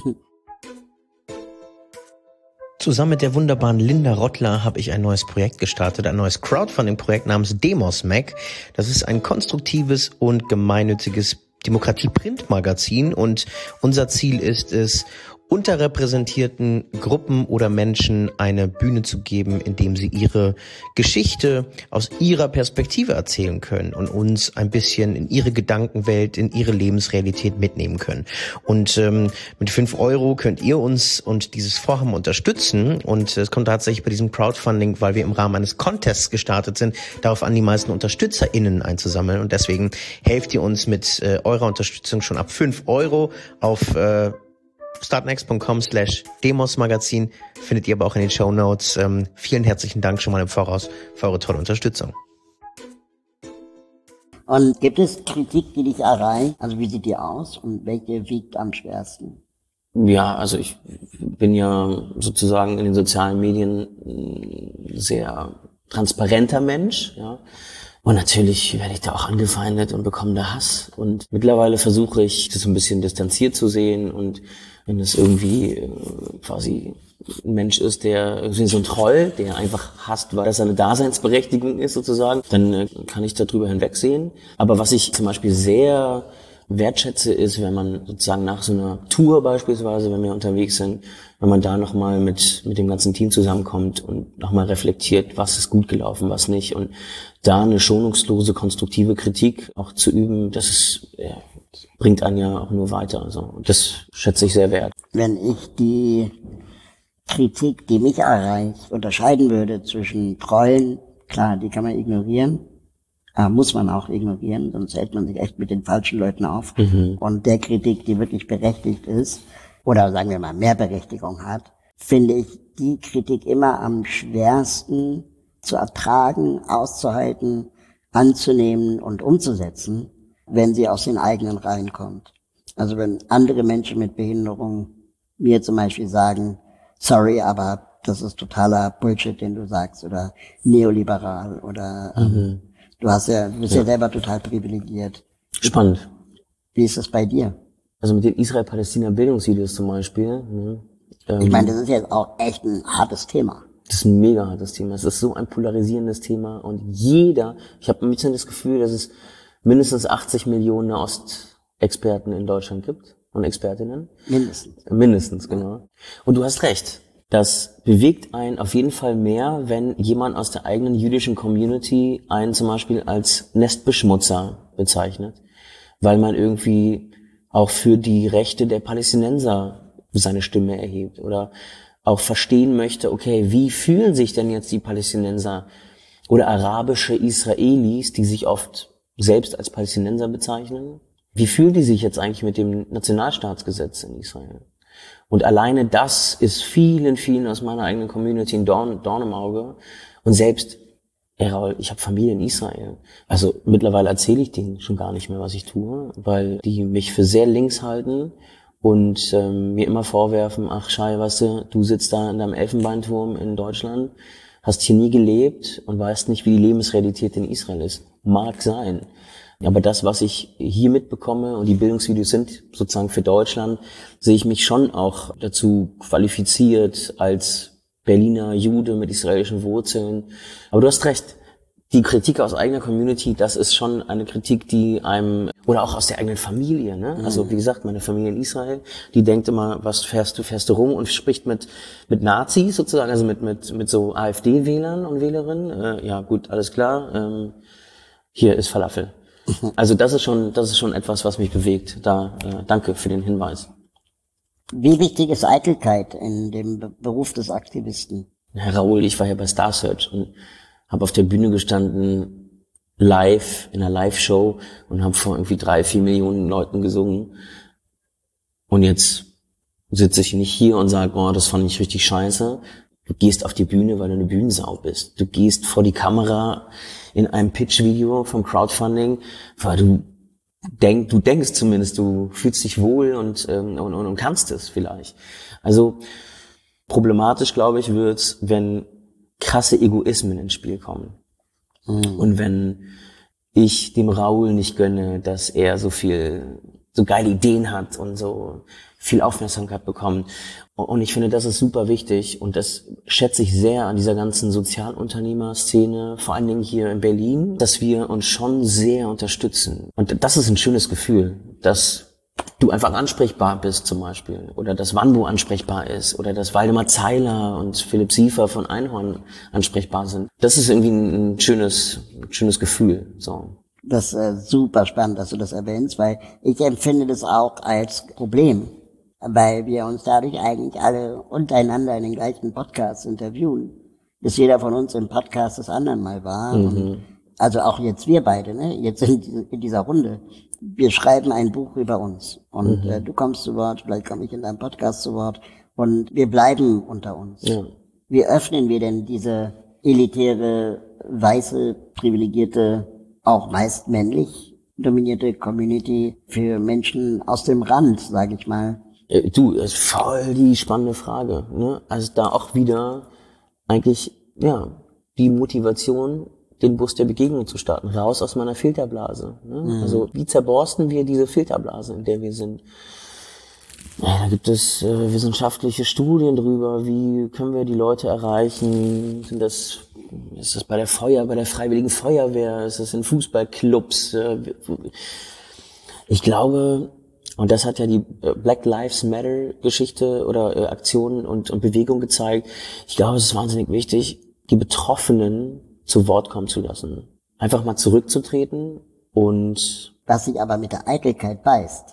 Zusammen mit der wunderbaren Linda Rottler habe ich ein neues Projekt gestartet, ein neues Crowdfunding-Projekt namens Demosmack. Das ist ein konstruktives und gemeinnütziges Demokratie-Print-Magazin und unser Ziel ist es, unterrepräsentierten Gruppen oder Menschen eine Bühne zu geben, indem sie ihre Geschichte aus ihrer Perspektive erzählen können und uns ein bisschen in ihre Gedankenwelt, in ihre Lebensrealität mitnehmen können. Und ähm, mit fünf Euro könnt ihr uns und dieses Vorhaben unterstützen. Und es kommt tatsächlich bei diesem Crowdfunding, weil wir im Rahmen eines Contests gestartet sind, darauf an, die meisten UnterstützerInnen einzusammeln. Und deswegen helft ihr uns mit äh, eurer Unterstützung schon ab fünf Euro auf äh, startnext.com slash demosmagazin findet ihr aber auch in den Shownotes. Ähm, vielen herzlichen Dank schon mal im Voraus für eure tolle Unterstützung. Und gibt es Kritik, die dich erreicht? Also wie sieht die aus und welche wiegt am schwersten? Ja, also ich bin ja sozusagen in den sozialen Medien ein sehr transparenter Mensch, ja. Und natürlich werde ich da auch angefeindet und bekomme da Hass. Und mittlerweile versuche ich, das so ein bisschen distanziert zu sehen. Und wenn es irgendwie äh, quasi ein Mensch ist, der irgendwie so ein Troll, der einfach hasst, weil das seine Daseinsberechtigung ist sozusagen, dann äh, kann ich darüber hinwegsehen. Aber was ich zum Beispiel sehr wertschätze, ist, wenn man sozusagen nach so einer Tour beispielsweise, wenn wir unterwegs sind, wenn man da nochmal mit mit dem ganzen Team zusammenkommt und nochmal reflektiert, was ist gut gelaufen, was nicht. Und da eine schonungslose, konstruktive Kritik auch zu üben, das ist, ja, bringt einen ja auch nur weiter. Also das schätze ich sehr wert. Wenn ich die Kritik, die mich erreicht, unterscheiden würde zwischen Trollen, klar, die kann man ignorieren, aber muss man auch ignorieren, sonst hält man sich echt mit den falschen Leuten auf. Mhm. Und der Kritik, die wirklich berechtigt ist, oder sagen wir mal mehr Berechtigung hat, finde ich die Kritik immer am schwersten zu ertragen, auszuhalten, anzunehmen und umzusetzen, wenn sie aus den eigenen Reihen kommt. Also wenn andere Menschen mit Behinderung mir zum Beispiel sagen, sorry, aber das ist totaler Bullshit, den du sagst, oder neoliberal, oder mhm. ähm, du hast ja, du bist ja. ja selber total privilegiert. Spannend. Wie ist das bei dir? Also mit den Israel-Palästina-Bildungsvideos zum Beispiel. Ne, ähm, ich meine, das ist jetzt auch echt ein hartes Thema. Das ist ein mega hartes Thema. Es ist so ein polarisierendes Thema und jeder, ich habe ein bisschen das Gefühl, dass es mindestens achtzig Millionen Ostexperten in Deutschland gibt und Expertinnen. Mindestens. Mindestens, genau. Und du hast recht. Das bewegt einen auf jeden Fall mehr, wenn jemand aus der eigenen jüdischen Community einen zum Beispiel als Nestbeschmutzer bezeichnet, weil man irgendwie auch für die Rechte der Palästinenser seine Stimme erhebt oder auch verstehen möchte, okay, wie fühlen sich denn jetzt die Palästinenser oder arabische Israelis, die sich oft selbst als Palästinenser bezeichnen, wie fühlen die sich jetzt eigentlich mit dem Nationalstaatsgesetz in Israel? Und alleine das ist vielen, vielen aus meiner eigenen Community ein Dorn, Dorn im Auge. Und selbst, ey Raul, ich habe Familie in Israel. Also mittlerweile erzähle ich denen schon gar nicht mehr, was ich tue, weil die mich für sehr links halten und ähm, mir immer vorwerfen, ach Schei, weißt du, du sitzt da in deinem Elfenbeinturm in Deutschland, hast hier nie gelebt und weißt nicht, wie die Lebensrealität in Israel ist. Mag sein. Aber das, was ich hier mitbekomme, und die Bildungsvideos sind sozusagen für Deutschland, sehe ich mich schon auch dazu qualifiziert als Berliner Jude mit israelischen Wurzeln. Aber du hast recht, die Kritik aus eigener Community, das ist schon eine Kritik, die einem, oder auch aus der eigenen Familie, ne? Mhm. Also wie gesagt, meine Familie in Israel, die denkt immer, was fährst du, fährst du rum und spricht mit mit Nazis sozusagen, also mit mit mit so AfD-Wählern und Wählerinnen. Äh, ja gut, alles klar, ähm, hier ist Falafel. Mhm. Also das ist schon, das ist schon etwas, was mich bewegt. Da äh, danke für den Hinweis. Wie wichtig ist Eitelkeit in dem Beruf des Aktivisten? Herr Raoul, ich war ja bei Star Search und habe auf der Bühne gestanden, live, in einer Live-Show und habe vor irgendwie drei, vier Millionen Leuten gesungen. Und jetzt sitze ich nicht hier und sage, oh, das fand ich richtig scheiße. Du gehst auf die Bühne, weil du eine Bühnensau bist. Du gehst vor die Kamera in einem Pitch-Video vom Crowdfunding, weil du denk, du denkst zumindest, du fühlst dich wohl und, ähm, und, und, und kannst es vielleicht. Also problematisch, glaube ich, wird's, wenn krasse Egoismen ins Spiel kommen. Mhm. Und wenn ich dem Raoul nicht gönne, dass er so viel, so geile Ideen hat und so viel Aufmerksamkeit bekommt. Und ich finde, das ist super wichtig und das schätze ich sehr an dieser ganzen Sozialunternehmer-Szene, vor allen Dingen hier in Berlin, dass wir uns schon sehr unterstützen. Und das ist ein schönes Gefühl, dass du einfach ansprechbar bist zum Beispiel oder dass Wanbo ansprechbar ist oder dass Waldemar Zeiler und Philipp Siefer von Einhorn ansprechbar sind. Das ist irgendwie ein schönes, schönes Gefühl. So. Das ist äh, super spannend, dass du das erwähnst, weil ich empfinde das auch als Problem, weil wir uns dadurch eigentlich alle untereinander in den gleichen Podcasts interviewen, bis jeder von uns im Podcast des anderen mal war. Mhm. Und also auch jetzt wir beide, ne? Jetzt in, in dieser Runde. Wir schreiben ein Buch über uns und mhm. äh, du kommst zu Wort, vielleicht komme ich in deinem Podcast zu Wort und wir bleiben unter uns. Ja. Wie öffnen wir denn diese elitäre, weiße, privilegierte, auch meist männlich dominierte Community für Menschen aus dem Rand, sage ich mal? Äh, du, das ist voll die spannende Frage, ne? Also da auch wieder eigentlich, ja, die Motivation, den Bus der Begegnung zu starten, raus aus meiner Filterblase. Ne? Mhm. Also wie zerborsten wir diese Filterblase, in der wir sind? Ja, da gibt es äh, wissenschaftliche Studien drüber, wie können wir die Leute erreichen? Sind das, ist das bei der Feuer, bei der Freiwilligen Feuerwehr? Ist das in Fußballclubs? Äh, ich glaube, und das hat ja die Black Lives Matter Geschichte oder äh, Aktion und, und Bewegung gezeigt. Ich glaube, es ist wahnsinnig wichtig, die Betroffenen zu Wort kommen zu lassen. Einfach mal zurückzutreten und... Was sich aber mit der Eitelkeit beißt.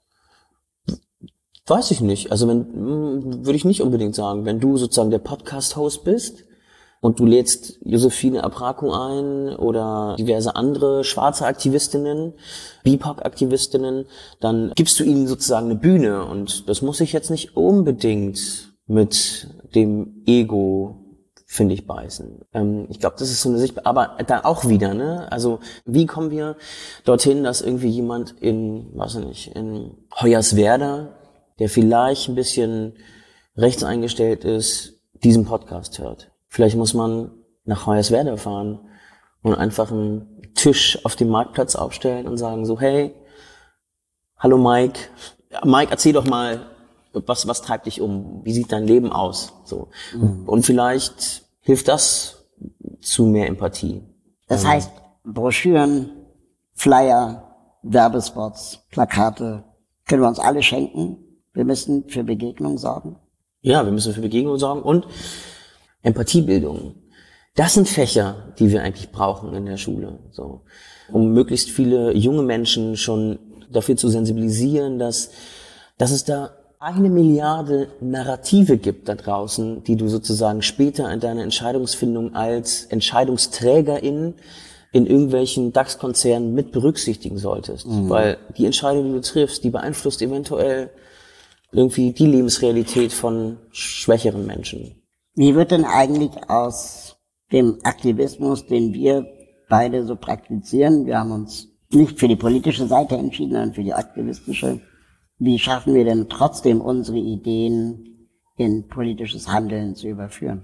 Weiß ich nicht. Also wenn, würde ich nicht unbedingt sagen. Wenn du sozusagen der Podcast-Host bist und du lädst Josephine Abrako ein oder diverse andere schwarze Aktivistinnen, B I P O C-Aktivistinnen, dann gibst du ihnen sozusagen eine Bühne und das muss sich jetzt nicht unbedingt mit dem Ego, finde ich, beißen. Ähm, ich glaube, das ist so eine Sicht, aber da auch wieder, ne? Also wie kommen wir dorthin, dass irgendwie jemand in, weiß ich nicht, in Hoyerswerda, der vielleicht ein bisschen rechts eingestellt ist, diesen Podcast hört? Vielleicht muss man nach Hoyerswerda fahren und einfach einen Tisch auf dem Marktplatz aufstellen und sagen so, hey, hallo Mike, Mike, erzähl doch mal, was, was treibt dich um? Wie sieht dein Leben aus? So. Mhm. Und vielleicht hilft das zu mehr Empathie. Das heißt, Broschüren, Flyer, Werbespots, Plakate, können wir uns alle schenken. Wir müssen für Begegnung sorgen. Ja, wir müssen für Begegnung sorgen und Empathiebildung. Das sind Fächer, die wir eigentlich brauchen in der Schule, so, um möglichst viele junge Menschen schon dafür zu sensibilisieren, dass, dass es da eine Milliarde Narrative gibt da draußen, die du sozusagen später in deiner Entscheidungsfindung als Entscheidungsträgerin in irgendwelchen DAX-Konzernen mit berücksichtigen solltest. Mhm. Weil die Entscheidung, die du triffst, die beeinflusst eventuell irgendwie die Lebensrealität von schwächeren Menschen. Wie wird denn eigentlich aus dem Aktivismus, den wir beide so praktizieren, wir haben uns nicht für die politische Seite entschieden, sondern für die aktivistische, wie schaffen wir denn trotzdem unsere Ideen in politisches Handeln zu überführen?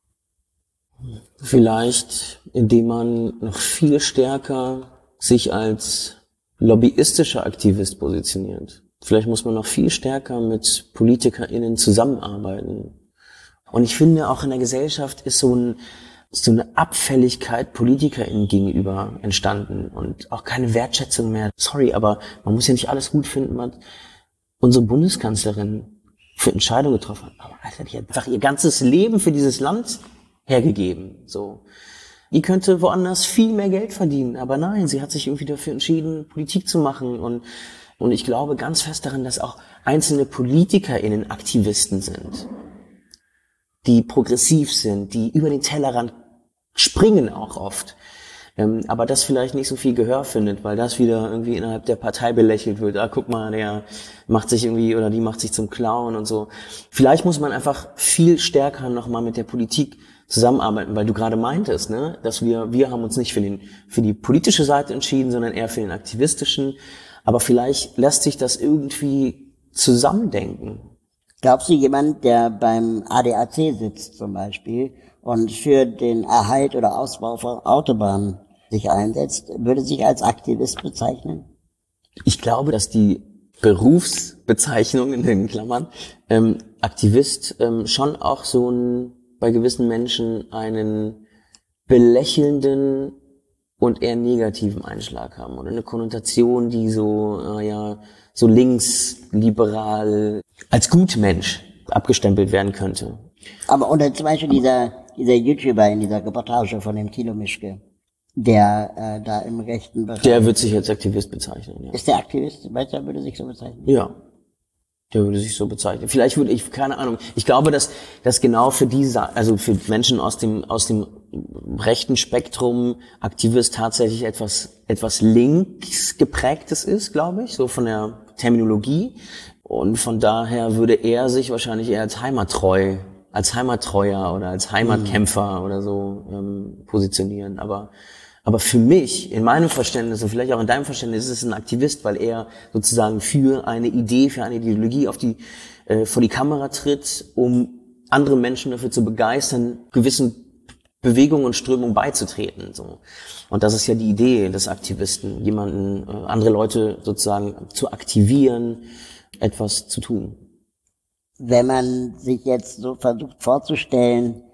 Vielleicht, indem man noch viel stärker sich als lobbyistischer Aktivist positioniert. Vielleicht muss man noch viel stärker mit PolitikerInnen zusammenarbeiten. Und ich finde, auch in der Gesellschaft ist so ein so eine Abfälligkeit PolitikerInnen gegenüber entstanden und auch keine Wertschätzung mehr. Sorry, aber man muss ja nicht alles gut finden, was unsere Bundeskanzlerin für Entscheidungen getroffen hat. Aber Alter, die hat einfach ihr ganzes Leben für dieses Land hergegeben. So, die könnte woanders viel mehr Geld verdienen, aber nein, sie hat sich irgendwie dafür entschieden, Politik zu machen. Und und ich glaube ganz fest daran, dass auch einzelne PolitikerInnen Aktivisten sind, die progressiv sind, die über den Tellerrand springen auch oft. Ähm, aber das vielleicht nicht so viel Gehör findet, weil das wieder irgendwie innerhalb der Partei belächelt wird. Ah, guck mal, der macht sich irgendwie oder die macht sich zum Clown und so. Vielleicht muss man einfach viel stärker nochmal mit der Politik zusammenarbeiten, weil du gerade meintest, ne, dass wir, wir haben uns nicht für den, für die politische Seite entschieden, sondern eher für den aktivistischen. Aber vielleicht lässt sich das irgendwie zusammendenken. Glaubst du, jemand, der beim A D A C sitzt zum Beispiel und für den Erhalt oder Ausbau von Autobahnen sich einsetzt, würde sich als Aktivist bezeichnen? Ich glaube, dass die Berufsbezeichnung in den Klammern ähm, Aktivist ähm, schon auch so ein, bei gewissen Menschen einen belächelnden und eher negativen Einschlag haben oder eine Konnotation, die so äh, ja so linksliberal als Gutmensch abgestempelt werden könnte. Aber unter zum Beispiel dieser dieser YouTuber in dieser Reportage von dem Thilo Mischke, der äh, da im rechten Bereich... Der wird sich als Aktivist bezeichnen, ja. Ist der Aktivist? Meinst du, er würde sich so bezeichnen? Ja, der würde sich so bezeichnen. Vielleicht würde ich, keine Ahnung, ich glaube, dass dass genau für diese, also für Menschen aus dem aus dem rechten Spektrum Aktivist tatsächlich etwas etwas links geprägtes ist, glaube ich, so von der Terminologie. Und von daher würde er sich wahrscheinlich eher als heimattreu, als Heimattreuer oder als Heimatkämpfer mhm. oder so ähm, positionieren. Aber aber für mich, in meinem Verständnis und vielleicht auch in deinem Verständnis, ist es ein Aktivist, weil er sozusagen für eine Idee, für eine Ideologie auf die äh, vor die Kamera tritt, um andere Menschen dafür zu begeistern, gewissen Bewegungen und Strömungen beizutreten. So. Und das ist ja die Idee des Aktivisten, jemanden, äh, andere Leute sozusagen zu aktivieren, etwas zu tun. Wenn man sich jetzt so versucht vorzustellen,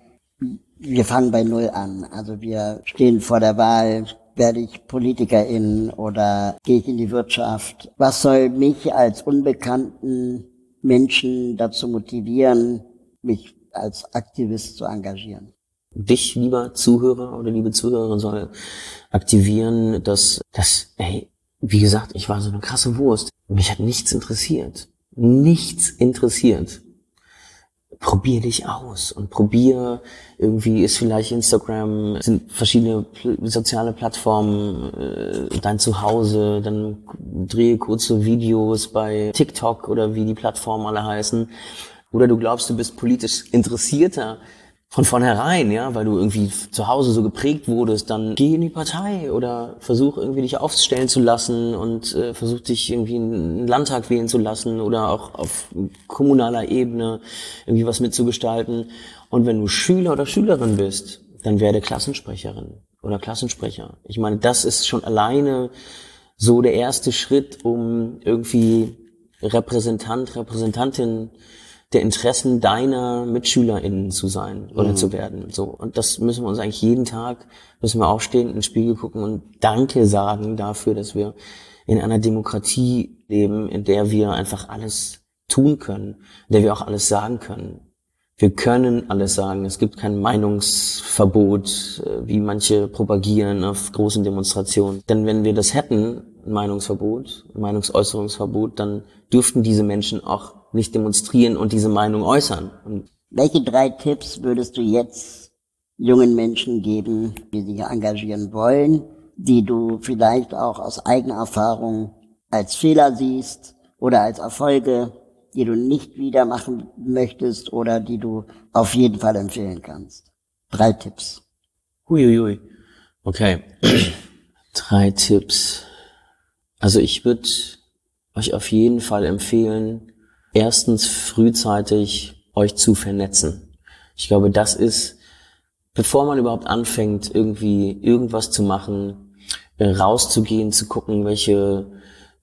wir fangen bei Null an. Also wir stehen vor der Wahl, werde ich Politikerin oder gehe ich in die Wirtschaft? Was soll mich als unbekannten Menschen dazu motivieren, mich als Aktivist zu engagieren? Dich, lieber Zuhörer oder liebe Zuhörerin, soll aktivieren, dass, dass, ey, wie gesagt, ich war so eine krasse Wurst. Mich hat nichts interessiert. Nichts interessiert. Probier dich aus und probier, irgendwie ist vielleicht Instagram, sind verschiedene soziale Plattformen, äh, dein Zuhause, dann drehe kurze Videos bei TikTok oder wie die Plattformen alle heißen. Oder du glaubst, du bist politisch interessierter von vornherein, ja, weil du irgendwie zu Hause so geprägt wurdest, dann geh in die Partei oder versuch irgendwie dich aufstellen zu lassen und äh, versuch dich irgendwie in einen Landtag wählen zu lassen oder auch auf kommunaler Ebene irgendwie was mitzugestalten. Und wenn du Schüler oder Schülerin bist, dann werde Klassensprecherin oder Klassensprecher. Ich meine, das ist schon alleine so der erste Schritt, um irgendwie Repräsentant, Repräsentantin der Interessen deiner MitschülerInnen zu sein oder mhm. zu werden. So. Und das müssen wir uns eigentlich jeden Tag, müssen wir aufstehen, in den Spiegel gucken und Danke sagen dafür, dass wir in einer Demokratie leben, in der wir einfach alles tun können, in der wir auch alles sagen können. Wir können alles sagen. Es gibt kein Meinungsverbot, wie manche propagieren auf großen Demonstrationen. Denn wenn wir das hätten, ein Meinungsverbot, ein Meinungsäußerungsverbot, dann dürften diese Menschen auch nicht demonstrieren und diese Meinung äußern. Und welche drei Tipps würdest du jetzt jungen Menschen geben, die sich engagieren wollen, die du vielleicht auch aus eigener Erfahrung als Fehler siehst oder als Erfolge, die du nicht wieder machen möchtest oder die du auf jeden Fall empfehlen kannst? Drei Tipps. Huiuiui. Okay. Drei Tipps. Also ich würde euch auf jeden Fall empfehlen, erstens frühzeitig euch zu vernetzen. Ich glaube, das ist, bevor man überhaupt anfängt, irgendwie irgendwas zu machen, rauszugehen, zu gucken, welche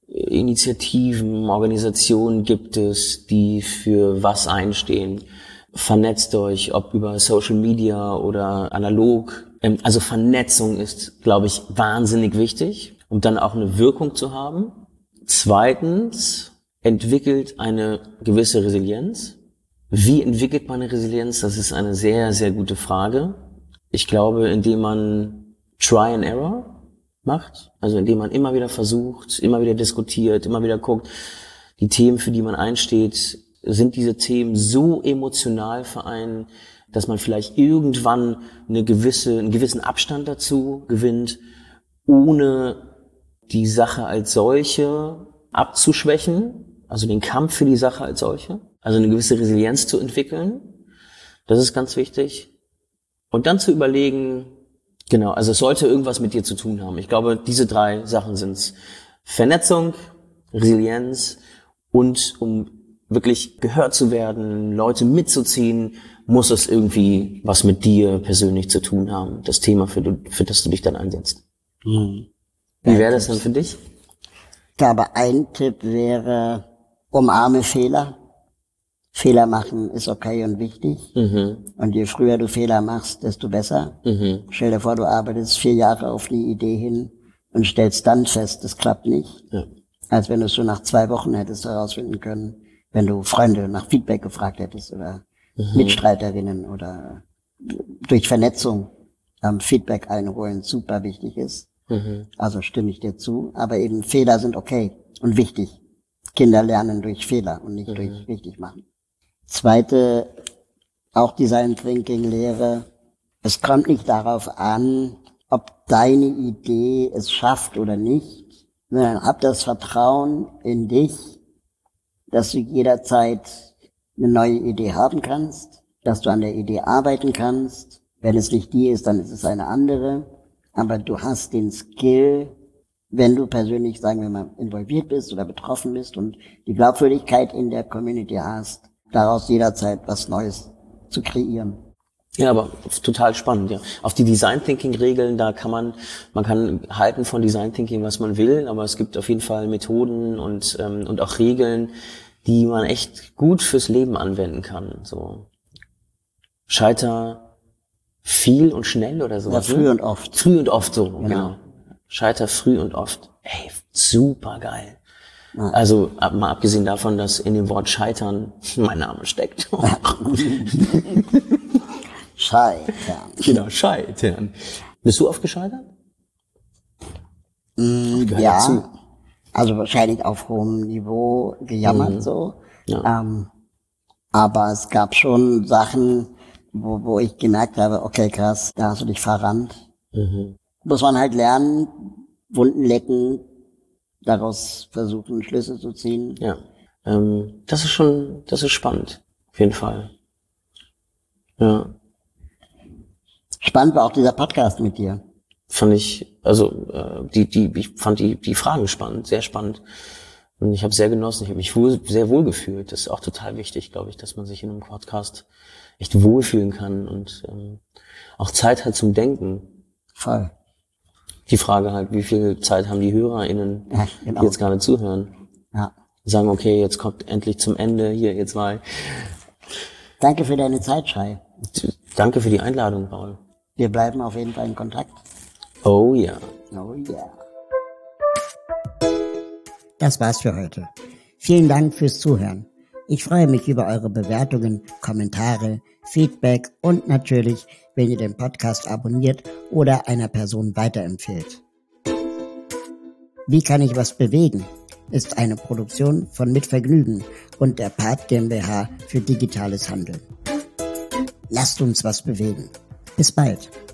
Initiativen, Organisationen gibt es, die für was einstehen. vernetzt euch, ob über Social Media oder analog. Also Vernetzung ist, glaube ich, wahnsinnig wichtig, um dann auch eine Wirkung zu haben. Zweitens, entwickelt eine gewisse Resilienz. Wie entwickelt man eine Resilienz? Das ist eine sehr, sehr gute Frage. Ich glaube, indem man Try and Error macht, also indem man immer wieder versucht, immer wieder diskutiert, immer wieder guckt, die Themen, für die man einsteht, sind diese Themen so emotional für einen, dass man vielleicht irgendwann eine gewisse, einen gewissen Abstand dazu gewinnt, ohne die Sache als solche abzuschwächen, also den Kampf für die Sache als solche, also eine gewisse Resilienz zu entwickeln. Das ist ganz wichtig. Und dann zu überlegen, genau, also es sollte irgendwas mit dir zu tun haben. Ich glaube, diese drei Sachen sind's. Vernetzung, Resilienz und um wirklich gehört zu werden, Leute mitzuziehen, muss es irgendwie was mit dir persönlich zu tun haben. Das Thema, für, du, für das du dich dann einsetzt. Mhm. Wie wäre das dann für dich? Ich glaube, ein Tipp wäre, umarme Fehler. Fehler machen ist okay und wichtig. Mhm. Und je früher du Fehler machst, desto besser. Mhm. Stell dir vor, du arbeitest vier Jahre auf eine Idee hin und stellst dann fest, das klappt nicht. Ja. Als wenn du es schon nach zwei Wochen hättest herausfinden können, wenn du Freunde nach Feedback gefragt hättest oder mhm. Mitstreiterinnen oder durch Vernetzung ähm, Feedback einholen super wichtig ist. Mhm. Also stimme ich dir zu. Aber eben Fehler sind okay und wichtig. Kinder lernen durch Fehler und nicht mhm. durch richtig machen. Zweite, auch Design Thinking Lehre. Es kommt nicht darauf an, ob deine Idee es schafft oder nicht, sondern hab das Vertrauen in dich, dass du jederzeit eine neue Idee haben kannst, dass du an der Idee arbeiten kannst. Wenn es nicht die ist, dann ist es eine andere. Aber du hast den Skill, wenn du persönlich, sagen wir mal, involviert bist oder betroffen bist und die Glaubwürdigkeit in der Community hast, daraus jederzeit was Neues zu kreieren. Ja, aber total spannend, ja. Auf die Design Thinking Regeln, da kann man, man kann halten von Design Thinking, was man will, aber es gibt auf jeden Fall Methoden und, ähm, und auch Regeln, die man echt gut fürs Leben anwenden kann, so. Scheiter viel und schnell oder sowas. Ja, früh und oft. Früh und oft, so, genau. genau. Scheiter früh und oft. Ey, super geil. Ja. Also, ab, mal abgesehen davon, dass in dem Wort Scheitern mein Name steckt. Scheitern. Genau, scheitern. Bist du oft gescheitert? Mm, ja, dazu. Also wahrscheinlich auf hohem Niveau gejammert mhm. so. Ja. Ähm, aber es gab schon Sachen, wo, wo ich gemerkt habe, okay, krass, da hast du dich verrannt. Mhm. Muss man halt lernen, Wunden lecken, daraus versuchen, Schlüsse zu ziehen. Ja, ähm, das ist schon, das ist spannend, auf jeden Fall. Ja. Spannend war auch dieser Podcast mit dir. Fand ich, also äh, die, die, ich fand die, die Fragen spannend, sehr spannend. Und ich habe sehr genossen, ich habe mich wohl, sehr wohl gefühlt. Das ist auch total wichtig, glaube ich, dass man sich in einem Podcast echt wohlfühlen kann und ähm, auch Zeit hat zum Denken. Voll. Die Frage halt, wie viel Zeit haben die HörerInnen, ja, genau. die jetzt gerade zuhören? Ja. Sagen, okay, jetzt kommt endlich zum Ende, hier, ihr zwei. Danke für deine Zeit, Shai. Danke für die Einladung, Paul. Wir bleiben auf jeden Fall in Kontakt. Oh ja. Oh ja. Das war's für heute. Vielen Dank fürs Zuhören. Ich freue mich über eure Bewertungen, Kommentare, Feedback und natürlich, wenn ihr den Podcast abonniert oder einer Person weiterempfehlt. Wie kann ich was bewegen? Ist eine Produktion von Mit Vergnügen und der Part GmbH für digitales Handeln. Lasst uns was bewegen. Bis bald.